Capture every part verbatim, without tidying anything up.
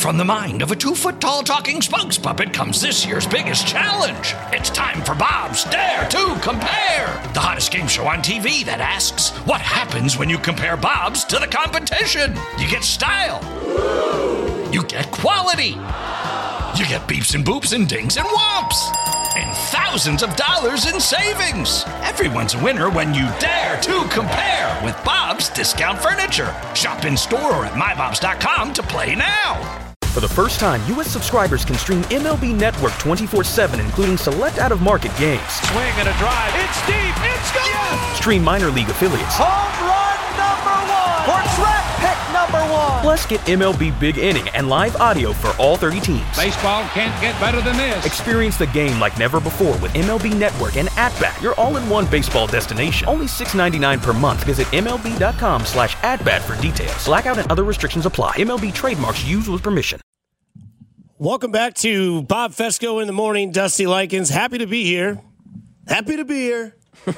From the mind of a two-foot-tall talking spokes puppet comes this year's biggest challenge. It's time for Bob's Dare to Compare, the hottest game show on T V that asks, what happens when you compare Bob's to the competition? You get style. You get quality. You get beeps and boops and dings and whomps. And thousands of dollars in savings. Everyone's a winner when you dare to compare with Bob's Discount Furniture. Shop in store or at my bobs dot com to play now. For the first time, U S subscribers can stream M L B Network twenty-four seven, including select out-of-market games. Swing and a drive. It's deep. It's gone. Yes. Stream minor league affiliates. Home run number one. Or track pick number one. Plus, get M L B Big Inning and live audio for all thirty teams. Baseball can't get better than this. Experience the game like never before with M L B Network and At-Bat, your all-in-one baseball destination. Only six dollars and ninety-nine cents per month. Visit M L B dot com slash at-bat for details. Blackout and other restrictions apply. M L B trademarks used with permission. Welcome back to Bob Fesco in the morning. Dusty Likens, happy to be here. Happy to be here.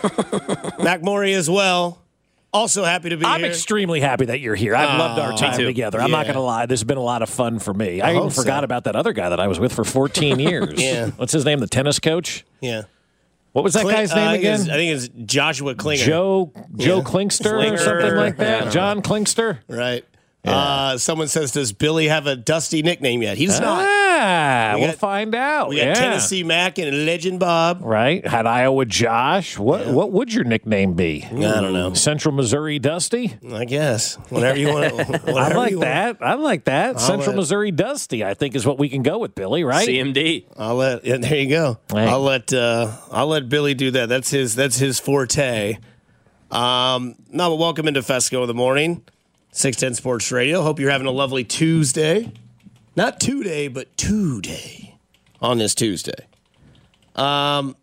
Mac Morey as well. Also happy to be I'm here. I'm extremely happy that you're here. I've oh, loved our time together. I'm yeah. not going to lie. This has been a lot of fun for me. I, I even forgot so. about that other guy that I was with for fourteen years. yeah. What's his name? The tennis coach? Yeah. What was that Cling, guy's name uh, I again? I think it's Joshua Klinger. Joe Joe yeah. Klingster Klinger. or something like that. Yeah. John Klingster? Right. Yeah. Uh, someone says, does Billy have a Dusty nickname yet? He does ah, not. We we'll got, find out. We got yeah. Tennessee Mac and Legend Bob. Right. Had Iowa Josh. What yeah. What would your nickname be? I don't know. Central Missouri Dusty? I guess. Whatever you want. I like that. Want. I like that. I'll Central let, Missouri Dusty, I think, is what we can go with, Billy, right? C M D. I'll let yeah, there you go. Right. I'll let uh, I'll let Billy do that. That's his that's his forte. Um no, but welcome into Fesco in the morning. six ten Sports Radio. Hope you're having a lovely Tuesday. Not two-day, but two-day on this Tuesday. Um,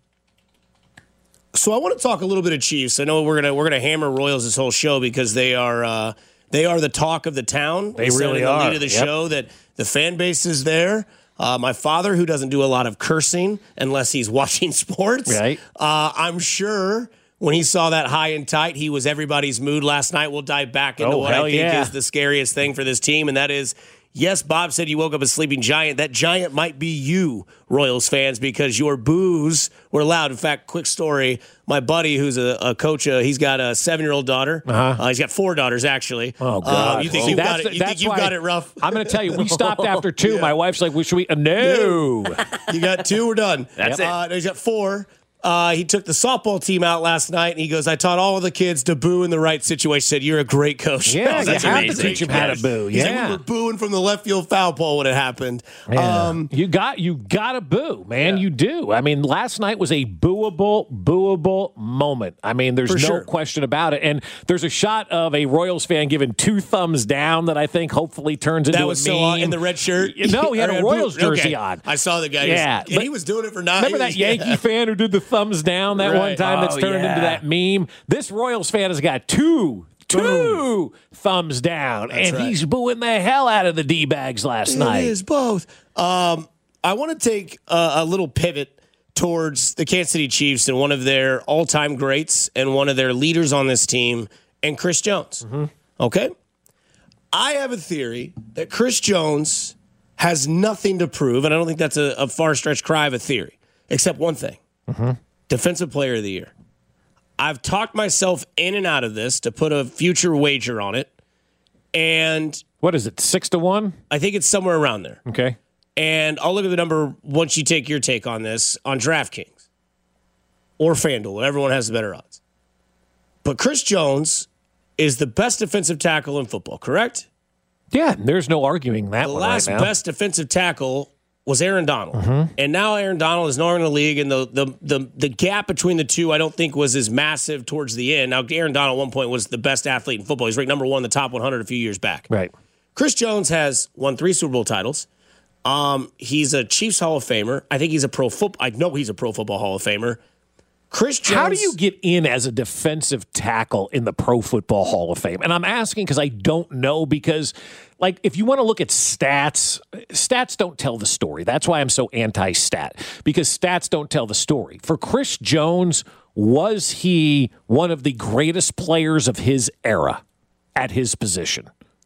so I want to talk a little bit of Chiefs. I know we're gonna we're gonna hammer Royals this whole show because they are uh, they are the talk of the town. They really the are. Lead of the yep. show that the fan base is there. Uh, my father, who doesn't do a lot of cursing unless he's watching sports, right? Uh, I'm sure. When he saw that high and tight, he was everybody's mood last night. We'll dive back into oh, what I think yeah. is the scariest thing for this team, and that is, yes, Bob said you woke up a sleeping giant. That giant might be you, Royals fans, because your boos were loud. In fact, quick story, my buddy who's a, a coach, uh, he's got a seven-year-old daughter. Uh-huh. Uh, he's got four daughters, actually. Oh, God. Uh, you think oh. you've, That's, got, it, you think you've got it rough? I'm going to tell you, we stopped after two. yeah. My wife's like, well, should we? Uh, no. You got two, we're done. That's yep. it. Uh, he's got four. Uh, he took the softball team out last night, and he goes, I taught all of the kids to boo in the right situation. Said, you're a great coach. Yeah, that's you have amazing. to teach them how to boo. He yeah. said, we were booing from the left field foul pole when it happened. Yeah. Um, you got you got to boo, man. Yeah. You do. I mean, last night was a booable, booable moment. I mean, there's For no sure. question about it. And there's a shot of a Royals fan giving two thumbs down that I think hopefully turns into that was a so meme. odd in the red shirt. No, he had a Royals jersey okay. on. I saw the guy. Yeah, and he was doing it for nine. Remember that Yankee yeah. fan who did the thumbs down that Right. one time that's Oh, turned yeah. into that meme? This Royals fan has got two, two Boom. thumbs down, That's and right. he's booing the hell out of the D-bags last It night. It is both. Um, I want to take a, a little pivot towards the Kansas City Chiefs and one of their all-time greats and one of their leaders on this team, and Chris Jones. Mm-hmm. Okay? I have a theory that Chris Jones has nothing to prove, and I don't think that's a, a far-stretched cry of a theory, except one thing. Mm-hmm. Defensive Player of the Year. I've talked myself in and out of this to put a future wager on it, and What is it, six to one? I think it's somewhere around there. Okay. And I'll look at the number once you take your take on this on DraftKings or FanDuel. Everyone has the better odds. But Chris Jones is the best defensive tackle in football, correct? Yeah, there's no arguing that The one last right now. best defensive tackle was Aaron Donald. Mm-hmm. And now Aaron Donald is no longer in the league, and the, the the the gap between the two I don't think was as massive towards the end. Now, Aaron Donald at one point was the best athlete in football. He's ranked number one in the top one hundred a few years back. Right. Chris Jones has won three Super Bowl titles. Um, he's a Chiefs Hall of Famer. I think he's a pro football. I know he's a Pro Football Hall of Famer. Chris Jones. How do you get in as a defensive tackle in the Pro Football Hall of Fame? And I'm asking because I don't know, because, like, if you want to look at stats, stats don't tell the story. That's why I'm so anti-stat, because stats don't tell the story. For Chris Jones, was he one of the greatest players of his era at his position?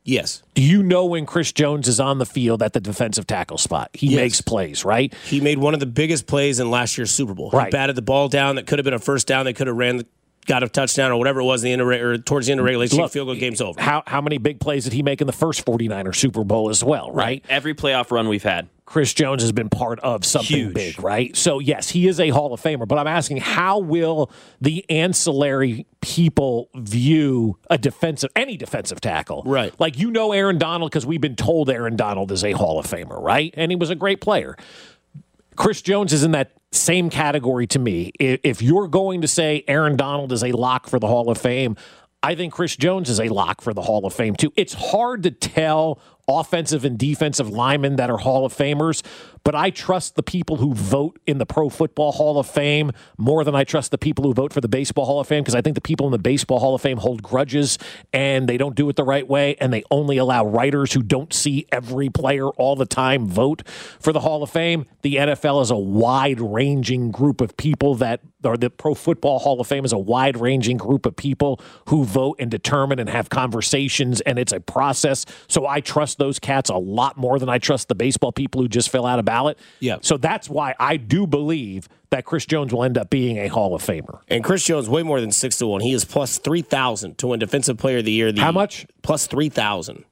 Yes. Do you know when Chris Jones is on the field at the defensive tackle spot? He Yes. makes plays, right? He made one of the biggest plays in last year's Super Bowl. Right. He batted the ball down that could have been a first down. They could have ran, got a touchdown or whatever it was in the end of, or towards the end of regulation. Look, field goal, game's over. How how many big plays did he make in the first forty-niner Super Bowl as well, right? Every playoff run we've had. Chris Jones has been part of something Huge. big, right? So, yes, he is a Hall of Famer, but I'm asking, how will the ancillary people view a defensive, any defensive tackle? Right. Like, you know Aaron Donald because we've been told Aaron Donald is a Hall of Famer, right? And he was a great player. Chris Jones is in that same category to me. If if you're going to say Aaron Donald is a lock for the Hall of Fame, I think Chris Jones is a lock for the Hall of Fame, too. It's hard to tell offensive and defensive linemen that are Hall of Famers, but I trust the people who vote in the Pro Football Hall of Fame more than I trust the people who vote for the Baseball Hall of Fame, because I think the people in the Baseball Hall of Fame hold grudges, and they don't do it the right way, and they only allow writers who don't see every player all the time vote for the Hall of Fame. The N F L is a wide-ranging group of people that, or the Pro Football Hall of Fame is a wide-ranging group of people who vote and determine and have conversations, and it's a process. So I trust those cats a lot more than I trust the baseball people who just fill out a ballot. Yeah. So that's why I do believe that Chris Jones will end up being a Hall of Famer. And Chris Jones, way more than six to one. He is plus three thousand to win Defensive Player of the Year. The How much? Plus three thousand.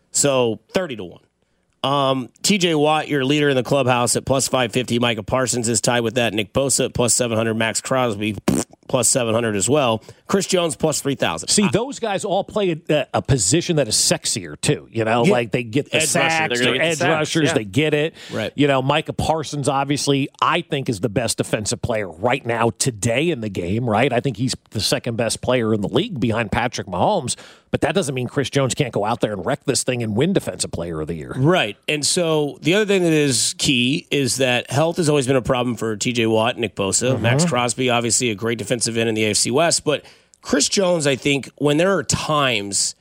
So thirty to one. Um, T J Watt, your leader in the clubhouse, at plus five fifty. Micah Parsons is tied with that. Nick Bosa at plus seven hundred. Max Crosby plus seven hundred as well. Chris Jones plus three thousand. See, those guys all play a, a position that is sexier, too. You know, Yeah. like they get the Edge sacks, rusher. They're they're gonna get the edge sacks, rushers, yeah. they get it. Right. You know, Micah Parsons, obviously, I think is the best defensive player right now today in the game, right? I think he's the second best player in the league behind Patrick Mahomes, but that doesn't mean Chris Jones can't go out there and wreck this thing and win Defensive Player of the Year. Right. And so the other thing that is key is that health has always been a problem for T J Watt, Nick Bosa, Mm-hmm. Max Crosby, obviously a great defensive end in the A F C West. But Chris Jones, I think, when there are times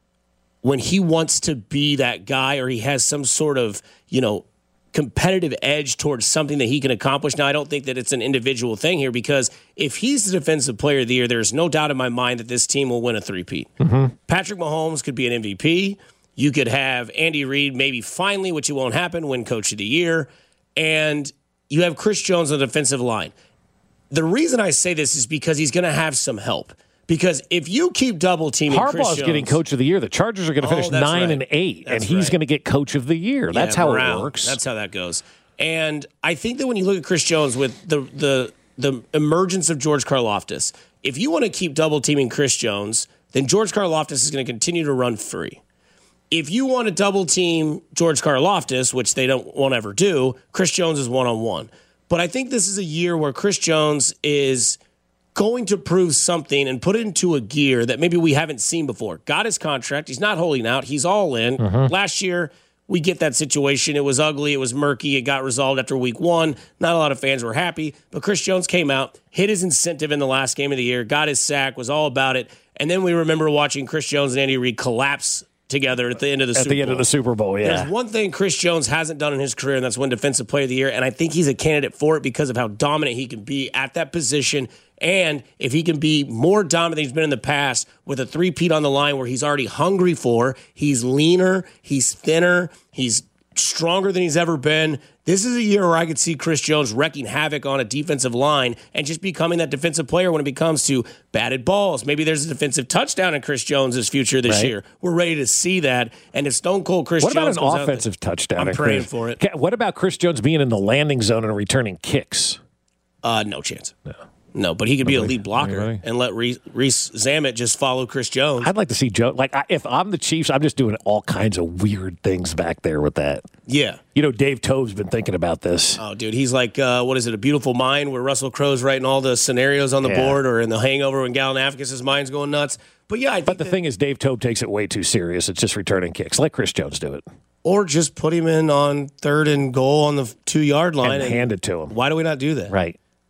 when he wants to be that guy or he has some sort of, you know, competitive edge towards something that he can accomplish. Now, I don't think that it's an individual thing here, because if he's the Defensive Player of the Year, there's no doubt in my mind that this team will win a three-peat. Mm-hmm. Patrick Mahomes could be an M V P. You could have Andy Reid maybe finally, which it won't happen, win Coach of the Year. And you have Chris Jones on the defensive line. The reason I say this is because he's going to have some help. Because if you keep double teaming Chris Harbaugh's Jones, getting Coach of the Year. The Chargers are going to Oh, finish that's nine right. and eight, That's and he's right. going to get Coach of the Year. That's Yeah, how morale. it works. That's how that goes. And I think that when you look at Chris Jones with the the the emergence of George Karlaftis, if you want to keep double teaming Chris Jones, then George Karlaftis is going to continue to run free. If you want to double team George Karlaftis, which they don't won't ever do, Chris Jones is one on one. But I think this is a year where Chris Jones is going to prove something and put it into a gear that maybe we haven't seen before. Got his contract. He's not holding out. He's all in. Mm-hmm. Last year, we get that situation. It was ugly. It was murky. It got resolved after week one. Not a lot of fans were happy. But Chris Jones came out, hit his incentive in the last game of the year, got his sack, was all about it. And then we remember watching Chris Jones and Andy Reid collapse together at the end of the At Super the end Bowl. of the Super Bowl, yeah. There's one thing Chris Jones hasn't done in his career, and that's win Defensive Player of the Year. And I think he's a candidate for it because of how dominant he can be at that position. And if he can be more dominant than he's been in the past with a three-peat on the line where he's already hungry for, he's leaner, he's thinner, he's stronger than he's ever been. This is a year where I could see Chris Jones wrecking havoc on a defensive line and just becoming that defensive player when it becomes to batted balls. Maybe there's a defensive touchdown in Chris Jones' future this Right. year. We're ready to see that. And if Stone Cold Chris What about Jones an comes out offensive there- touchdown? I'm at praying Chris? for it. Okay, what about Chris Jones being in the landing zone and returning kicks? Uh, no chance. No. No, but he could be a lead blocker Anybody? and let Reese, Reese Zammit just follow Chris Jones. I'd like to see Joe. Like, I, if I'm the Chiefs, I'm just doing all kinds of weird things back there with that. Yeah. You know, Dave Tove's been thinking about this. Oh, dude, he's like, uh, what is it, A Beautiful Mind, where Russell Crowe's writing all the scenarios on the Yeah. board, or in The Hangover when Galifianakis' mind's going nuts. But yeah, I think But the that- thing is, Dave Tove takes it way too serious. It's just returning kicks. Let Chris Jones do it or just put him in on third and goal on the two-yard line and hand it to him. Why do we not do that? Right.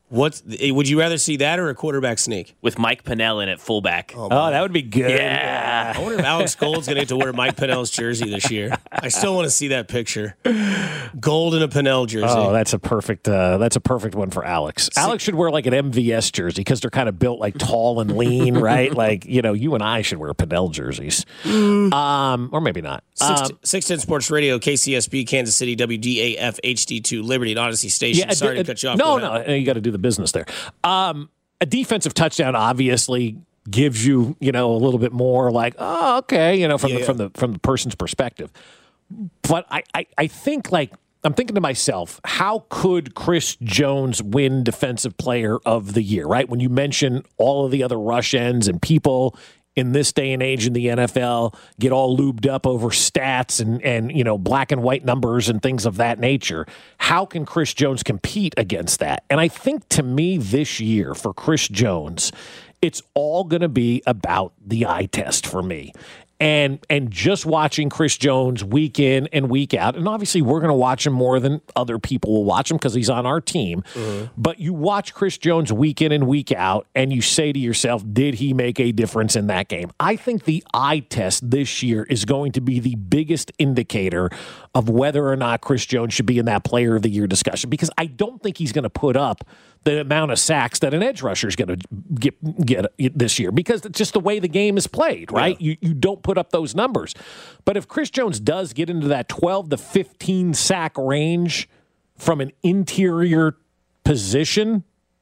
What would you rather see that or a quarterback sneak with Mike Pennell in at fullback? Oh, oh that would be good. Yeah. I wonder if Alex Gold's going to get to wear Mike Pennell's jersey this year. I still want to see that picture. Gold in a Pennell jersey. Oh, that's a perfect. Uh, that's a perfect one for Alex. See, Alex should wear like an M V S jersey because they're kind of built like tall and lean, right? Like you know, you and I should wear Pennell jerseys, mm. um, or maybe not. Um, six ten Sports Radio, K C S B, Kansas City, W D A F, H D two, Liberty, and Odyssey Station. Yeah, Sorry a, a, to cut you off. No, no, you got to do the business there. Um, a defensive touchdown obviously gives you, you know, a little bit more like, oh, okay, you know, from yeah, the yeah. from the from the person's perspective. But I, I, I think like I'm thinking to myself, how could Chris Jones win Defensive Player of the Year? Right when you mention all of the other rush ends and people in this day and age in the N F L get all lubed up over stats and, and you know black and white numbers and things of that nature. How can Chris Jones compete against that? And I think to me this year for Chris Jones, it's all going to be about the eye test for me. And and just watching Chris Jones week in and week out, and obviously we're going to watch him more than other people will watch him because he's on our team. Mm-hmm. But you watch Chris Jones week in and week out, and you say to yourself, did he make a difference in that game? I think the eye test this year is going to be the biggest indicator of whether or not Chris Jones should be in that Player of the Year discussion, because I don't think he's going to put up the amount of sacks that an edge rusher is going to get get this year, because it's just the way the game is played, right? Yeah. You you don't put up those numbers. But if Chris Jones does get into that twelve to fifteen sack range from an interior position,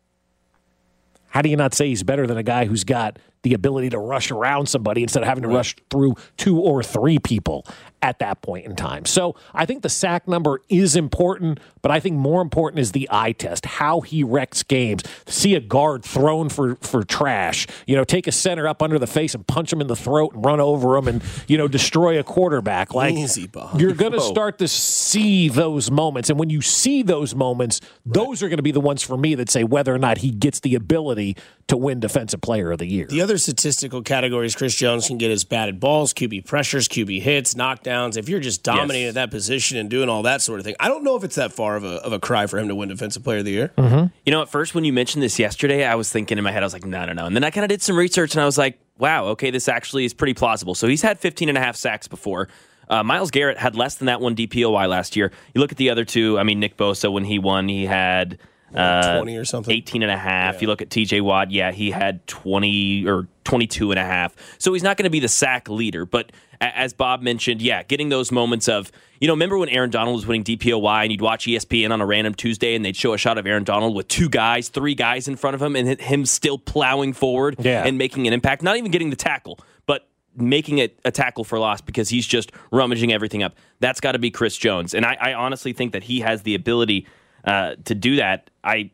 how do you not say he's better than a guy who's got the ability to rush around somebody instead of having to right. rush through two or three people at that point in time? So I think the sack number is important, but I think more important is the eye test, how he wrecks games. See a guard thrown for, for trash, you know, take a center up under the face and punch him in the throat and run over him and, you know, destroy a quarterback. Like, easy, Bob. You're going to start to see those moments. And when you see those moments, right. those are going to be the ones for me that say whether or not he gets the ability to win Defensive Player of the Year. The other statistical categories Chris Jones can get is batted balls, Q B pressures, Q B hits, knockdowns. If you're just dominating yes. at that position and doing all that sort of thing, I don't know if it's that far of a of a cry for him to win Defensive Player of the Year. Mm-hmm. You know, at first when you mentioned this yesterday, I was thinking in my head, I was like, no, no, no. And then I kind of did some research and I was like, wow, okay, this actually is pretty plausible. So he's had fifteen and a half sacks before. Uh, Myles Garrett had less than that one D P O Y last year. You look at the other two, I mean, Nick Bosa, when he won, he had Uh, twenty or something, eighteen and a half. Yeah. You look at T J Watt, yeah, he had twenty or twenty-two and a half. So he's not going to be the sack leader. But as Bob mentioned, yeah, getting those moments of, you know, remember when Aaron Donald was winning D P O Y and you'd watch E S P N on a random Tuesday and they'd show a shot of Aaron Donald with two guys, three guys in front of him and him still plowing forward yeah. and making an impact, not even getting the tackle, but making it a tackle for loss because he's just rummaging everything up. That's got to be Chris Jones. And I, I honestly think that he has the ability Uh, to do that. I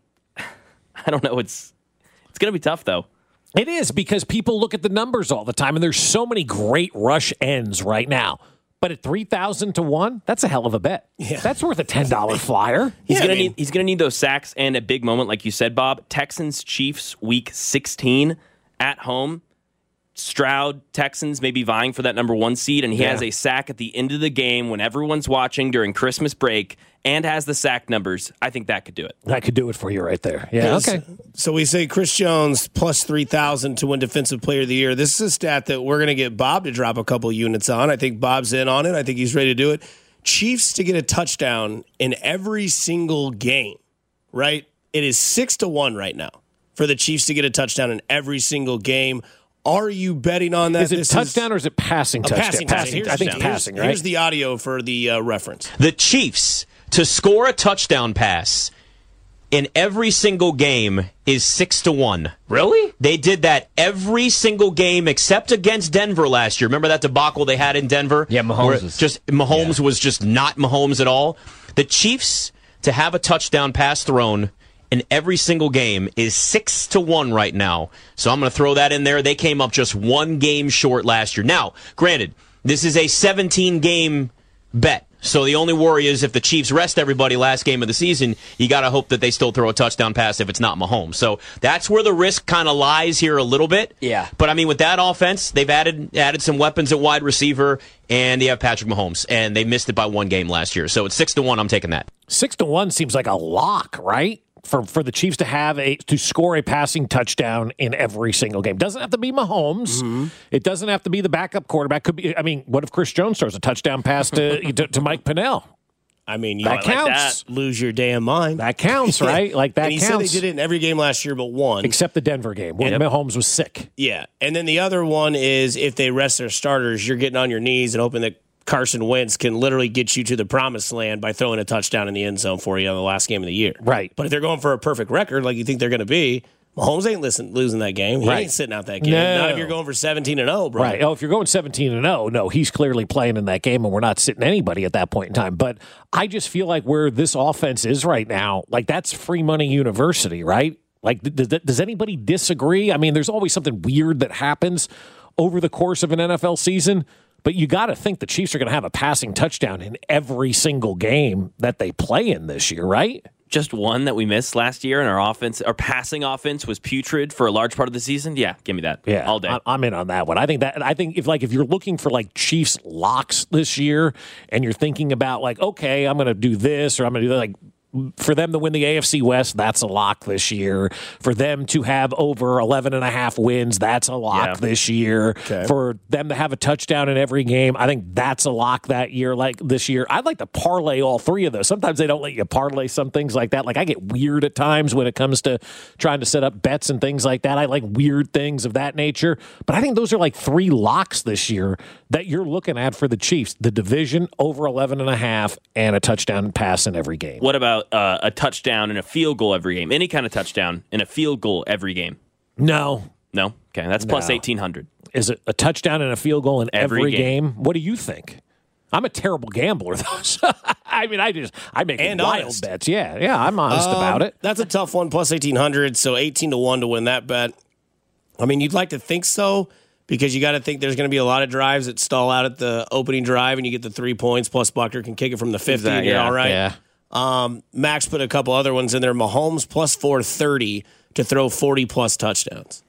I don't know. It's it's going to be tough, though. It is, because people look at the numbers all the time, and there's so many great rush ends right now. But at three thousand to one, that's a hell of a bet. Yeah. That's worth a ten dollars flyer. He's yeah, going I mean, to need he's going to need those sacks and a big moment, like you said, Bob. Texans Chiefs week sixteen at home. Stroud, Texans maybe vying for that number one seed, and he yeah. has a sack at the end of the game when everyone's watching during Christmas break and has the sack numbers. I think that could do it. That could do it for you right there. Yeah, okay. So we say Chris Jones plus three thousand to win Defensive Player of the Year. This is a stat that we're going to get Bob to drop a couple units on. I think Bob's in on it. I think he's ready to do it. Chiefs to get a touchdown in every single game, right? It is six to one right now for the Chiefs to get a touchdown in every single game. Are you betting on that? Is it this touchdown is or is it passing a touchdown? passing, passing. touchdown. I think it's passing, right? Here's the audio for the uh, reference. The Chiefs to score a touchdown pass in every single game is six to one. Really? They did that every single game except against Denver last year. Remember that debacle they had in Denver? Yeah, Mahomes was just Mahomes yeah. was just not Mahomes at all. The Chiefs to have a touchdown pass thrown in every single game is six to one right now. So I'm going to throw that in there. They came up just one game short last year. Now, granted, this is a seventeen game bet. So the only worry is if the Chiefs rest everybody last game of the season, you got to hope that they still throw a touchdown pass if it's not Mahomes. So that's where the risk kind of lies here a little bit. Yeah. But I mean, with that offense, they've added added some weapons at wide receiver, and they have Patrick Mahomes, and they missed it by one game last year. So it's six to one. I'm taking that. Six to one seems like a lock, right? for, for the Chiefs to have a to score a passing touchdown in every single game. Doesn't have to be Mahomes. Mm-hmm. It doesn't have to be the backup quarterback. Could be. I mean, what if Chris Jones throws a touchdown pass to to, to Mike Pinnell? I mean, you that might counts. Like that. Lose your damn mind. That counts, right? Like that and he counts. said they did it in every game last year but one. Except the Denver game when yep. Mahomes was sick. Yeah. And then the other one is if they rest their starters, you're getting on your knees and hoping that Carson Wentz can literally get you to the promised land by throwing a touchdown in the end zone for you on the last game of the year. Right. But if they're going for a perfect record like you think they're going to be, Mahomes ain't listen, losing that game. He right. ain't sitting out that game. No. Not if you're going for seventeen and oh, bro. Right. Oh, if you're going seventeen and oh, no, he's clearly playing in that game, and we're not sitting anybody at that point in time. But I just feel like where this offense is right now, like that's free money university, right? Like, does, does anybody disagree? I mean, there's always something weird that happens over the course of an N F L season, but you got to think the Chiefs are going to have a passing touchdown in every single game that they play in this year, right? Just one that we missed last year, and our offense, our passing offense was putrid for a large part of the season. Yeah, give me that. Yeah, all day. I'm in on that one. I think that I think if like if you're looking for like Chiefs locks this year, and you're thinking about like, okay, I'm going to do this or I'm going to do that, like. For them to win the A F C West, that's a lock this year. For them to have over eleven and a half wins, that's a lock yeah. this year. Okay. For them to have a touchdown in every game, I think that's a lock that year, like this year. I'd like to parlay all three of those. Sometimes they don't let you parlay some things like that. Like I get weird at times when it comes to trying to set up bets and things like that. I like weird things of that nature. But I think those are like three locks this year that you're looking at for the Chiefs. The division, over eleven and a half, and a touchdown pass in every game. What about Uh, a touchdown and a field goal every game? Any kind of touchdown and a field goal every game? No. No? Okay, that's plus no. eighteen hundred. Is it a touchdown and a field goal in every, every game? game? What do you think? I'm a terrible gambler, though. So, I mean, I just, I make and wild honest. bets. Yeah, yeah, I'm honest um, about it. That's a tough one, plus eighteen hundred, so eighteen to one to win that bet. I mean, you'd like to think so, because you got to think there's going to be a lot of drives that stall out at the opening drive, and you get the three points, plus Buckner can kick it from the fifty, exactly, and you're yeah, all right. Yeah. Um, Max put a couple other ones in there. Mahomes plus four thirty to throw forty plus touchdowns.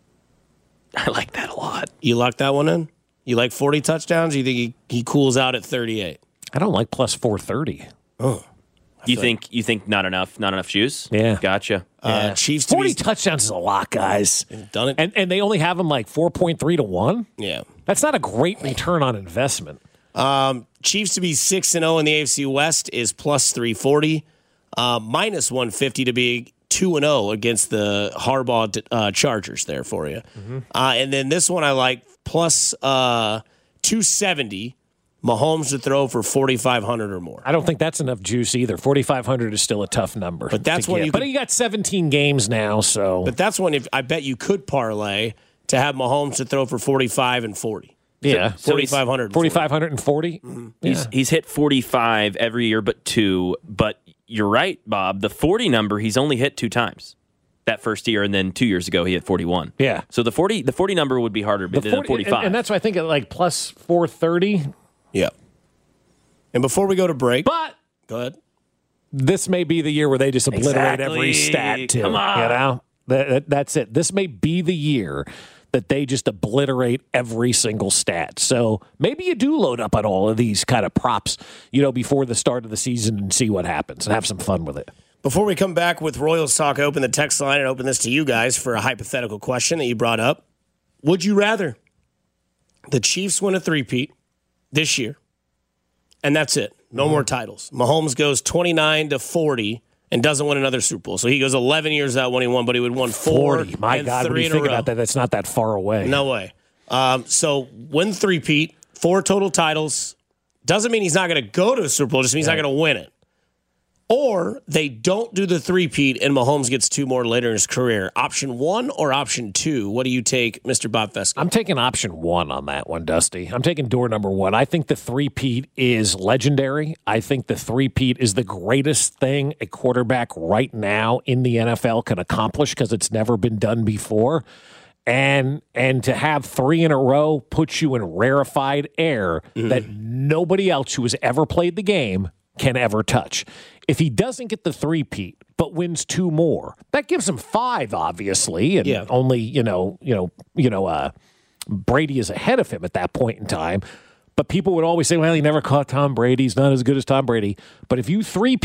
I like that a lot. You lock that one in? You like forty touchdowns? Or you think he, he cools out at thirty-eight? I don't like plus four thirty. Oh. You think like, you think not enough, not enough juice? Yeah. Gotcha. Uh, yeah. Chiefs forty be, touchdowns is a lot, guys. Done it. And and they only have them like four point three to one? Yeah. That's not a great return on investment. Um, Chiefs to be six and oh in the A F C West is plus three forty. Uh, minus one fifty to be two and oh against the Harbaugh uh, Chargers there for you. Mm-hmm. Uh, and then this one I like, plus uh, two seventy. Mahomes to throw for forty-five hundred or more. I don't think that's enough juice either. forty-five hundred is still a tough number. But that's when you But could, you got seventeen games now, so. But that's when if I bet you could parlay to have Mahomes to throw for forty-five and forty. Yeah, so forty-five hundred. forty-five forty? Mm-hmm. Yeah. He's, he's hit forty-five every year but two, but you're right, Bob. The forty number, he's only hit two times. That first year, and then two years ago, he hit forty-one. Yeah. So the forty the forty number would be harder the than forty, forty-five. And, and that's why I think at like plus four thirty. Yeah. And before we go to break. But. Go ahead. This may be the year where they just obliterate exactly. every stat, too. Come on. You know? That, that, that's it. This may be the year that they just obliterate every single stat. So maybe you do load up on all of these kind of props, you know, before the start of the season and see what happens and have some fun with it. Before we come back with Royals Talk, I open the text line and open this to you guys for a hypothetical question that you brought up. Would you rather the Chiefs win a three-peat this year, and that's it? No mm-hmm. more titles. Mahomes goes twenty-nine to forty and doesn't win another Super Bowl. So he goes eleven years without winning one, but he would won four forty. My and God, three when you in think a row. about that, that's not that far away. No way. Um, so win three-peat, four total titles. Doesn't mean he's not going to go to a Super Bowl. Just means yeah. he's not going to win it. Or they don't do the three-peat and Mahomes gets two more later in his career. Option one or option two? What do you take, Mister Bob Feskin? I'm taking option one on that one, Dusty. I'm taking door number one. I think the three-peat is legendary. I think the three-peat is the greatest thing a quarterback right now in the N F L can accomplish because it's never been done before. And and to have three in a row puts you in rarefied air mm-hmm. that nobody else who has ever played the game can ever touch. If he doesn't get the three-peat but wins two more, that gives him five, obviously, and yeah. only you know you know you know uh, Brady is ahead of him at that point in time. But people would always say, "Well, he never caught Tom Brady. He's not as good as Tom Brady." But if you three-peat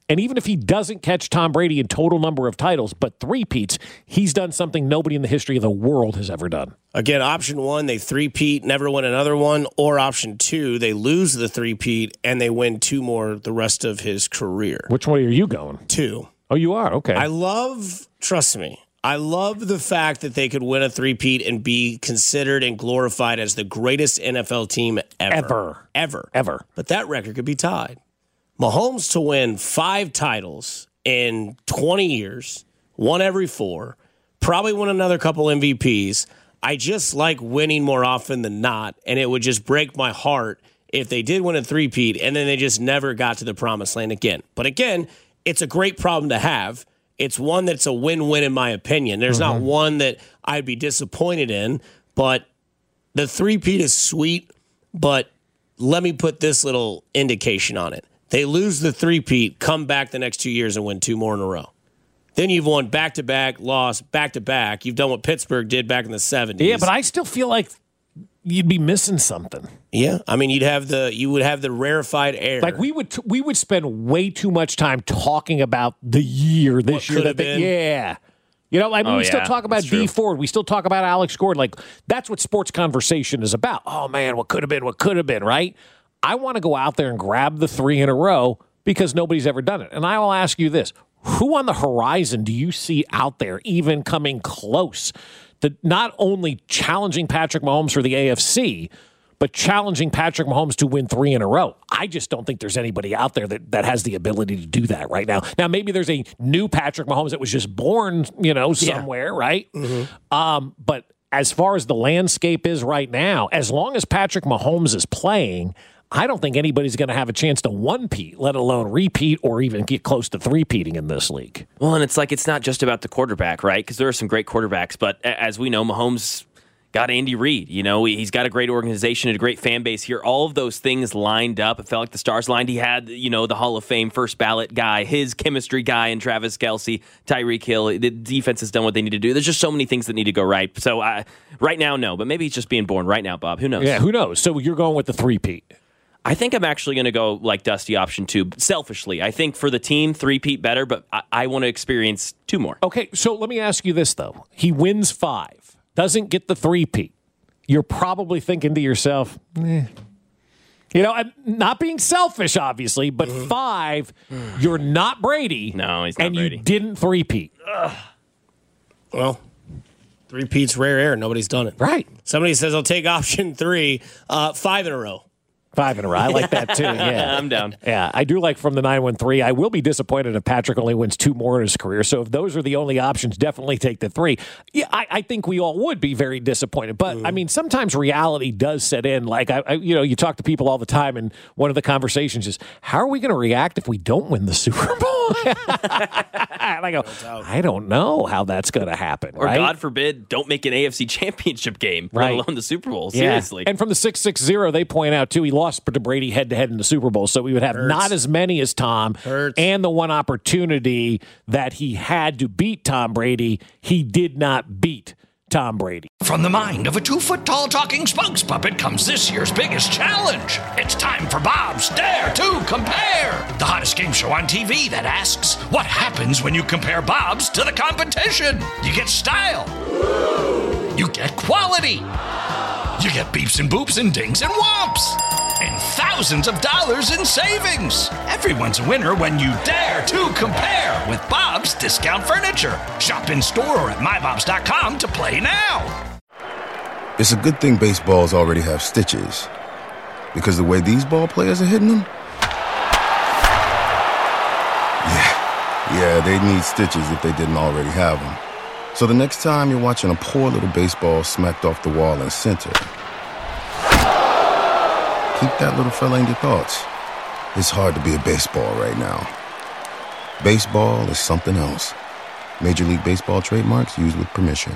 And even if he doesn't catch Tom Brady in total number of titles, but three-peats, he's done something nobody in the history of the world has ever done. Again, option one, they three-peat, never win another one. Or option two, they lose the three-peat and they win two more the rest of his career. Which way are you going? Two. Oh, you are? Okay. I love, trust me, I love the fact that they could win a three-peat and be considered and glorified as the greatest N F L team ever. Ever. Ever. Ever. But that record could be tied. Mahomes to win five titles in twenty years, one every four, probably win another couple M V Ps. I just like winning more often than not, and it would just break my heart if they did win a three-peat and then they just never got to the promised land again. But again, it's a great problem to have. It's one that's a win-win in my opinion. There's mm-hmm. not one that I'd be disappointed in, but the three-peat is sweet, but let me put this little indication on it. They lose the three-peat, come back the next two years and win two more in a row. Then you've won back-to-back, lost back-to-back. You've done what Pittsburgh did back in the seventies. Yeah, but I still feel like you'd be missing something. Yeah, I mean, you'd have the you would have the rarefied air. Like we would we would spend way too much time talking about the year this what year. That they, yeah. You know, I mean, oh, we yeah, still talk about D Dee Ford. We still talk about Alex Gordon. Like, that's what sports conversation is about. Oh, man, what could have been, what could have been, right? I want to go out there and grab the three in a row because nobody's ever done it. And I will ask you this. Who on the horizon do you see out there even coming close to not only challenging Patrick Mahomes for the A F C, but challenging Patrick Mahomes to win three in a row? I just don't think there's anybody out there that, that has the ability to do that right now. Now, maybe there's a new Patrick Mahomes that was just born, you know, somewhere, yeah. right? Mm-hmm. Um, but as far as the landscape is right now, as long as Patrick Mahomes is playing, I don't think anybody's going to have a chance to one-peat, let alone repeat or even get close to three-peating in this league. Well, and it's like it's not just about the quarterback, right? Because there are some great quarterbacks, but as we know, Mahomes got Andy Reid. You know, he's got a great organization and a great fan base here. All of those things lined up. It felt like the stars lined. He had, you know, the Hall of Fame first ballot guy, his chemistry guy, and Travis Kelce, Tyreek Hill. The defense has done what they need to do. There's just so many things that need to go right. So uh, right now, no. But maybe he's just being born right now, Bob. Who knows? Yeah, who knows? So you're going with the three-peat. I think I'm actually going to go like Dusty option two. Selfishly, I think for the team, three-peat better, but I, I want to experience two more. Okay, so let me ask you this, though. He wins five, doesn't get the three-peat. You're probably thinking to yourself, eh. You know, I'm not being selfish, obviously, but mm-hmm. five, you're not Brady. No, he's not and Brady. And you didn't three-peat. Ugh. Well, three-peat's rare air. Nobody's done it. Right. Somebody says, I'll take option three, uh, five in a row. Five in a row. I like that, too. Yeah, I'm down. Yeah, I do like from the nine one three. I will be disappointed if Patrick only wins two more in his career. So if those are the only options, definitely take the three. Yeah, I, I think we all would be very disappointed. But, mm. I mean, sometimes reality does set in. Like, I, I, you know, you talk to people all the time, and one of the conversations is, how are we going to react if we don't win the Super Bowl? And I go, I don't know how that's going to happen. Or, right? God forbid, don't make an A F C championship game, right. let alone the Super Bowl. Yeah. Seriously. And from the six six zero, they point out, too, he lost to Brady head-to-head in the Super Bowl, so we would have Hurts. not as many as Tom. Hurts. And the one opportunity that he had to beat Tom Brady, he did not beat Tom Brady. From the mind of a two-foot-tall talking spokes puppet comes this year's biggest challenge. It's time for Bob's Dare to Compare, the hottest game show on T V that asks, what happens when you compare Bob's to the competition? You get style. You get quality. You get beeps and boops and dings and whomps. And thousands of dollars in savings. Everyone's a winner when you dare to compare with Bob's Discount Furniture. Shop in store or at my bobs dot com to play now. It's a good thing baseballs already have stitches. Because the way these ball players are hitting them? Yeah, yeah, they need stitches if they didn't already have them. So the next time you're watching a poor little baseball smacked off the wall in center, keep that little fella in your thoughts. It's hard to be a baseball right now. Baseball is something else. Major League Baseball trademarks used with permission.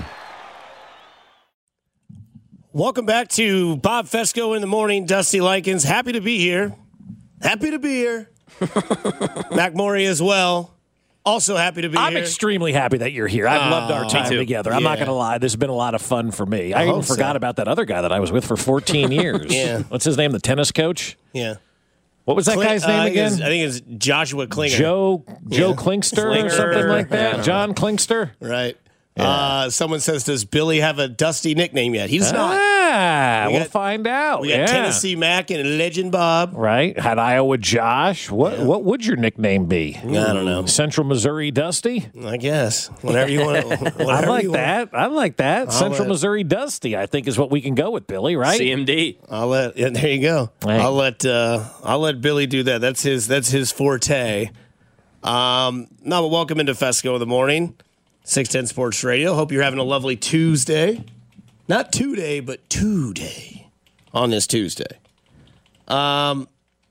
Welcome back to Bob Fesco in the morning. Dusty Likens, happy to be here. Happy to be here. Mac Morey as well. Also happy to be I'm here. I'm extremely happy that you're here. I've oh, loved our time together. I'm yeah. not going to lie. This has been a lot of fun for me. I, I even forgot so. about that other guy that I was with for fourteen years. Yeah. What's his name? The tennis coach? Yeah. What was that Kling- guy's uh, name I think again? it's- I think it's Joshua Klinger. Joe Joe Yeah. Klingster or Klinger. something like that. Yeah. John Klingster. Right. Uh, someone says, does Billy have a Dusty nickname yet? He does not. Ah, We we'll got- find out. We got yeah. Tennessee Mac and Legend Bob. Right. Had Iowa Josh. What what would your nickname be? I don't know. Central Missouri Dusty? I guess. Whatever you want. Whatever I like you want. that. I like that. Central let- Missouri Dusty, I think, is what we can go with, Billy, right? C M D. I'll let. Yeah, there you go. Hey. I'll let. Uh, I'll let Billy do that. That's his. That's his forte. Um. No, but welcome into Fesco in the morning. six ten Sports Radio. Hope you're having a lovely Tuesday. Not two-day, but two-day on this Tuesday. Um.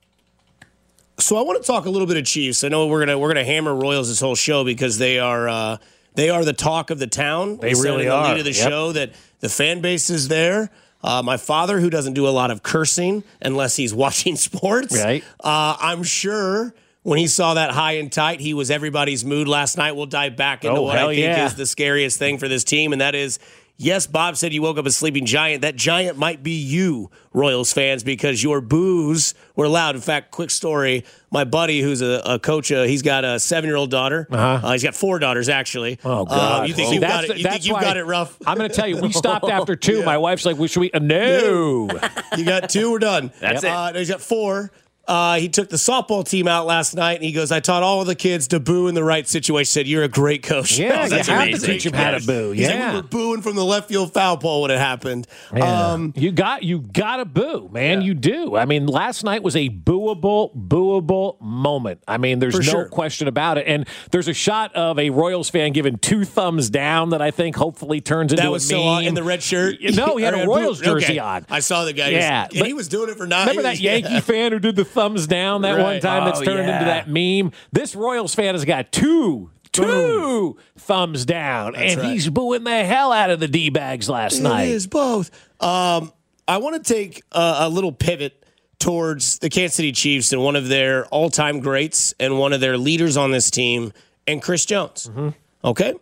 So I want to talk a little bit of Chiefs. I know we're gonna we're gonna hammer Royals this whole show because they are uh, they are the talk of the town. They We said really in the are. lead of the Yep. show that the fan base is there. Uh, my father, who doesn't do a lot of cursing unless he's watching sports, Right. Uh, I'm sure when he saw that high and tight, he was everybody's mood last night. We'll dive back into Oh, what I hell think yeah. is the scariest thing for this team, and that is. Yes, Bob said you woke up a sleeping giant. That giant might be you, Royals fans, because your boos were loud. In fact, quick story. My buddy, who's a, a coach, uh, he's got a seven-year-old daughter. Uh-huh. Uh, he's got four daughters, actually. Oh, God. Uh, you think See, you've that's- got it, you that's think you've why- got it rough? I'm going to tell you, we stopped after two. My wife's like, "We should we?" Uh, no. You got two, we're done. That's uh, He's got four. Uh, he took the softball team out last night, and he goes, I taught all of the kids to boo in the right situation. Said, you're a great coach. Yeah, that's you have amazing. to teach him how to boo. He said, Yeah. we were booing from the left field foul pole when it happened. Yeah. Um, you got you got to boo, man. You do. I mean, last night was a booable, booable moment. I mean, there's For no sure. question about it. And there's a shot of a Royals fan giving two thumbs down that I think hopefully turns into that was a so meme. odd in the red shirt. No, he had a Or Royals boo- jersey okay. on. I saw the guy. Yeah, and but- he was doing it for nine. Remember that Yankee fan who did the thumbs down that Right. one time that's Oh, turned yeah. into that meme? This Royals fan has got two, two thumbs down, and right. he's booing the hell out of the D-bags last night. It is both. Um, I want to take a, a little pivot towards the Kansas City Chiefs and one of their all-time greats and one of their leaders on this team, and Chris Jones. Mm-hmm. Okay?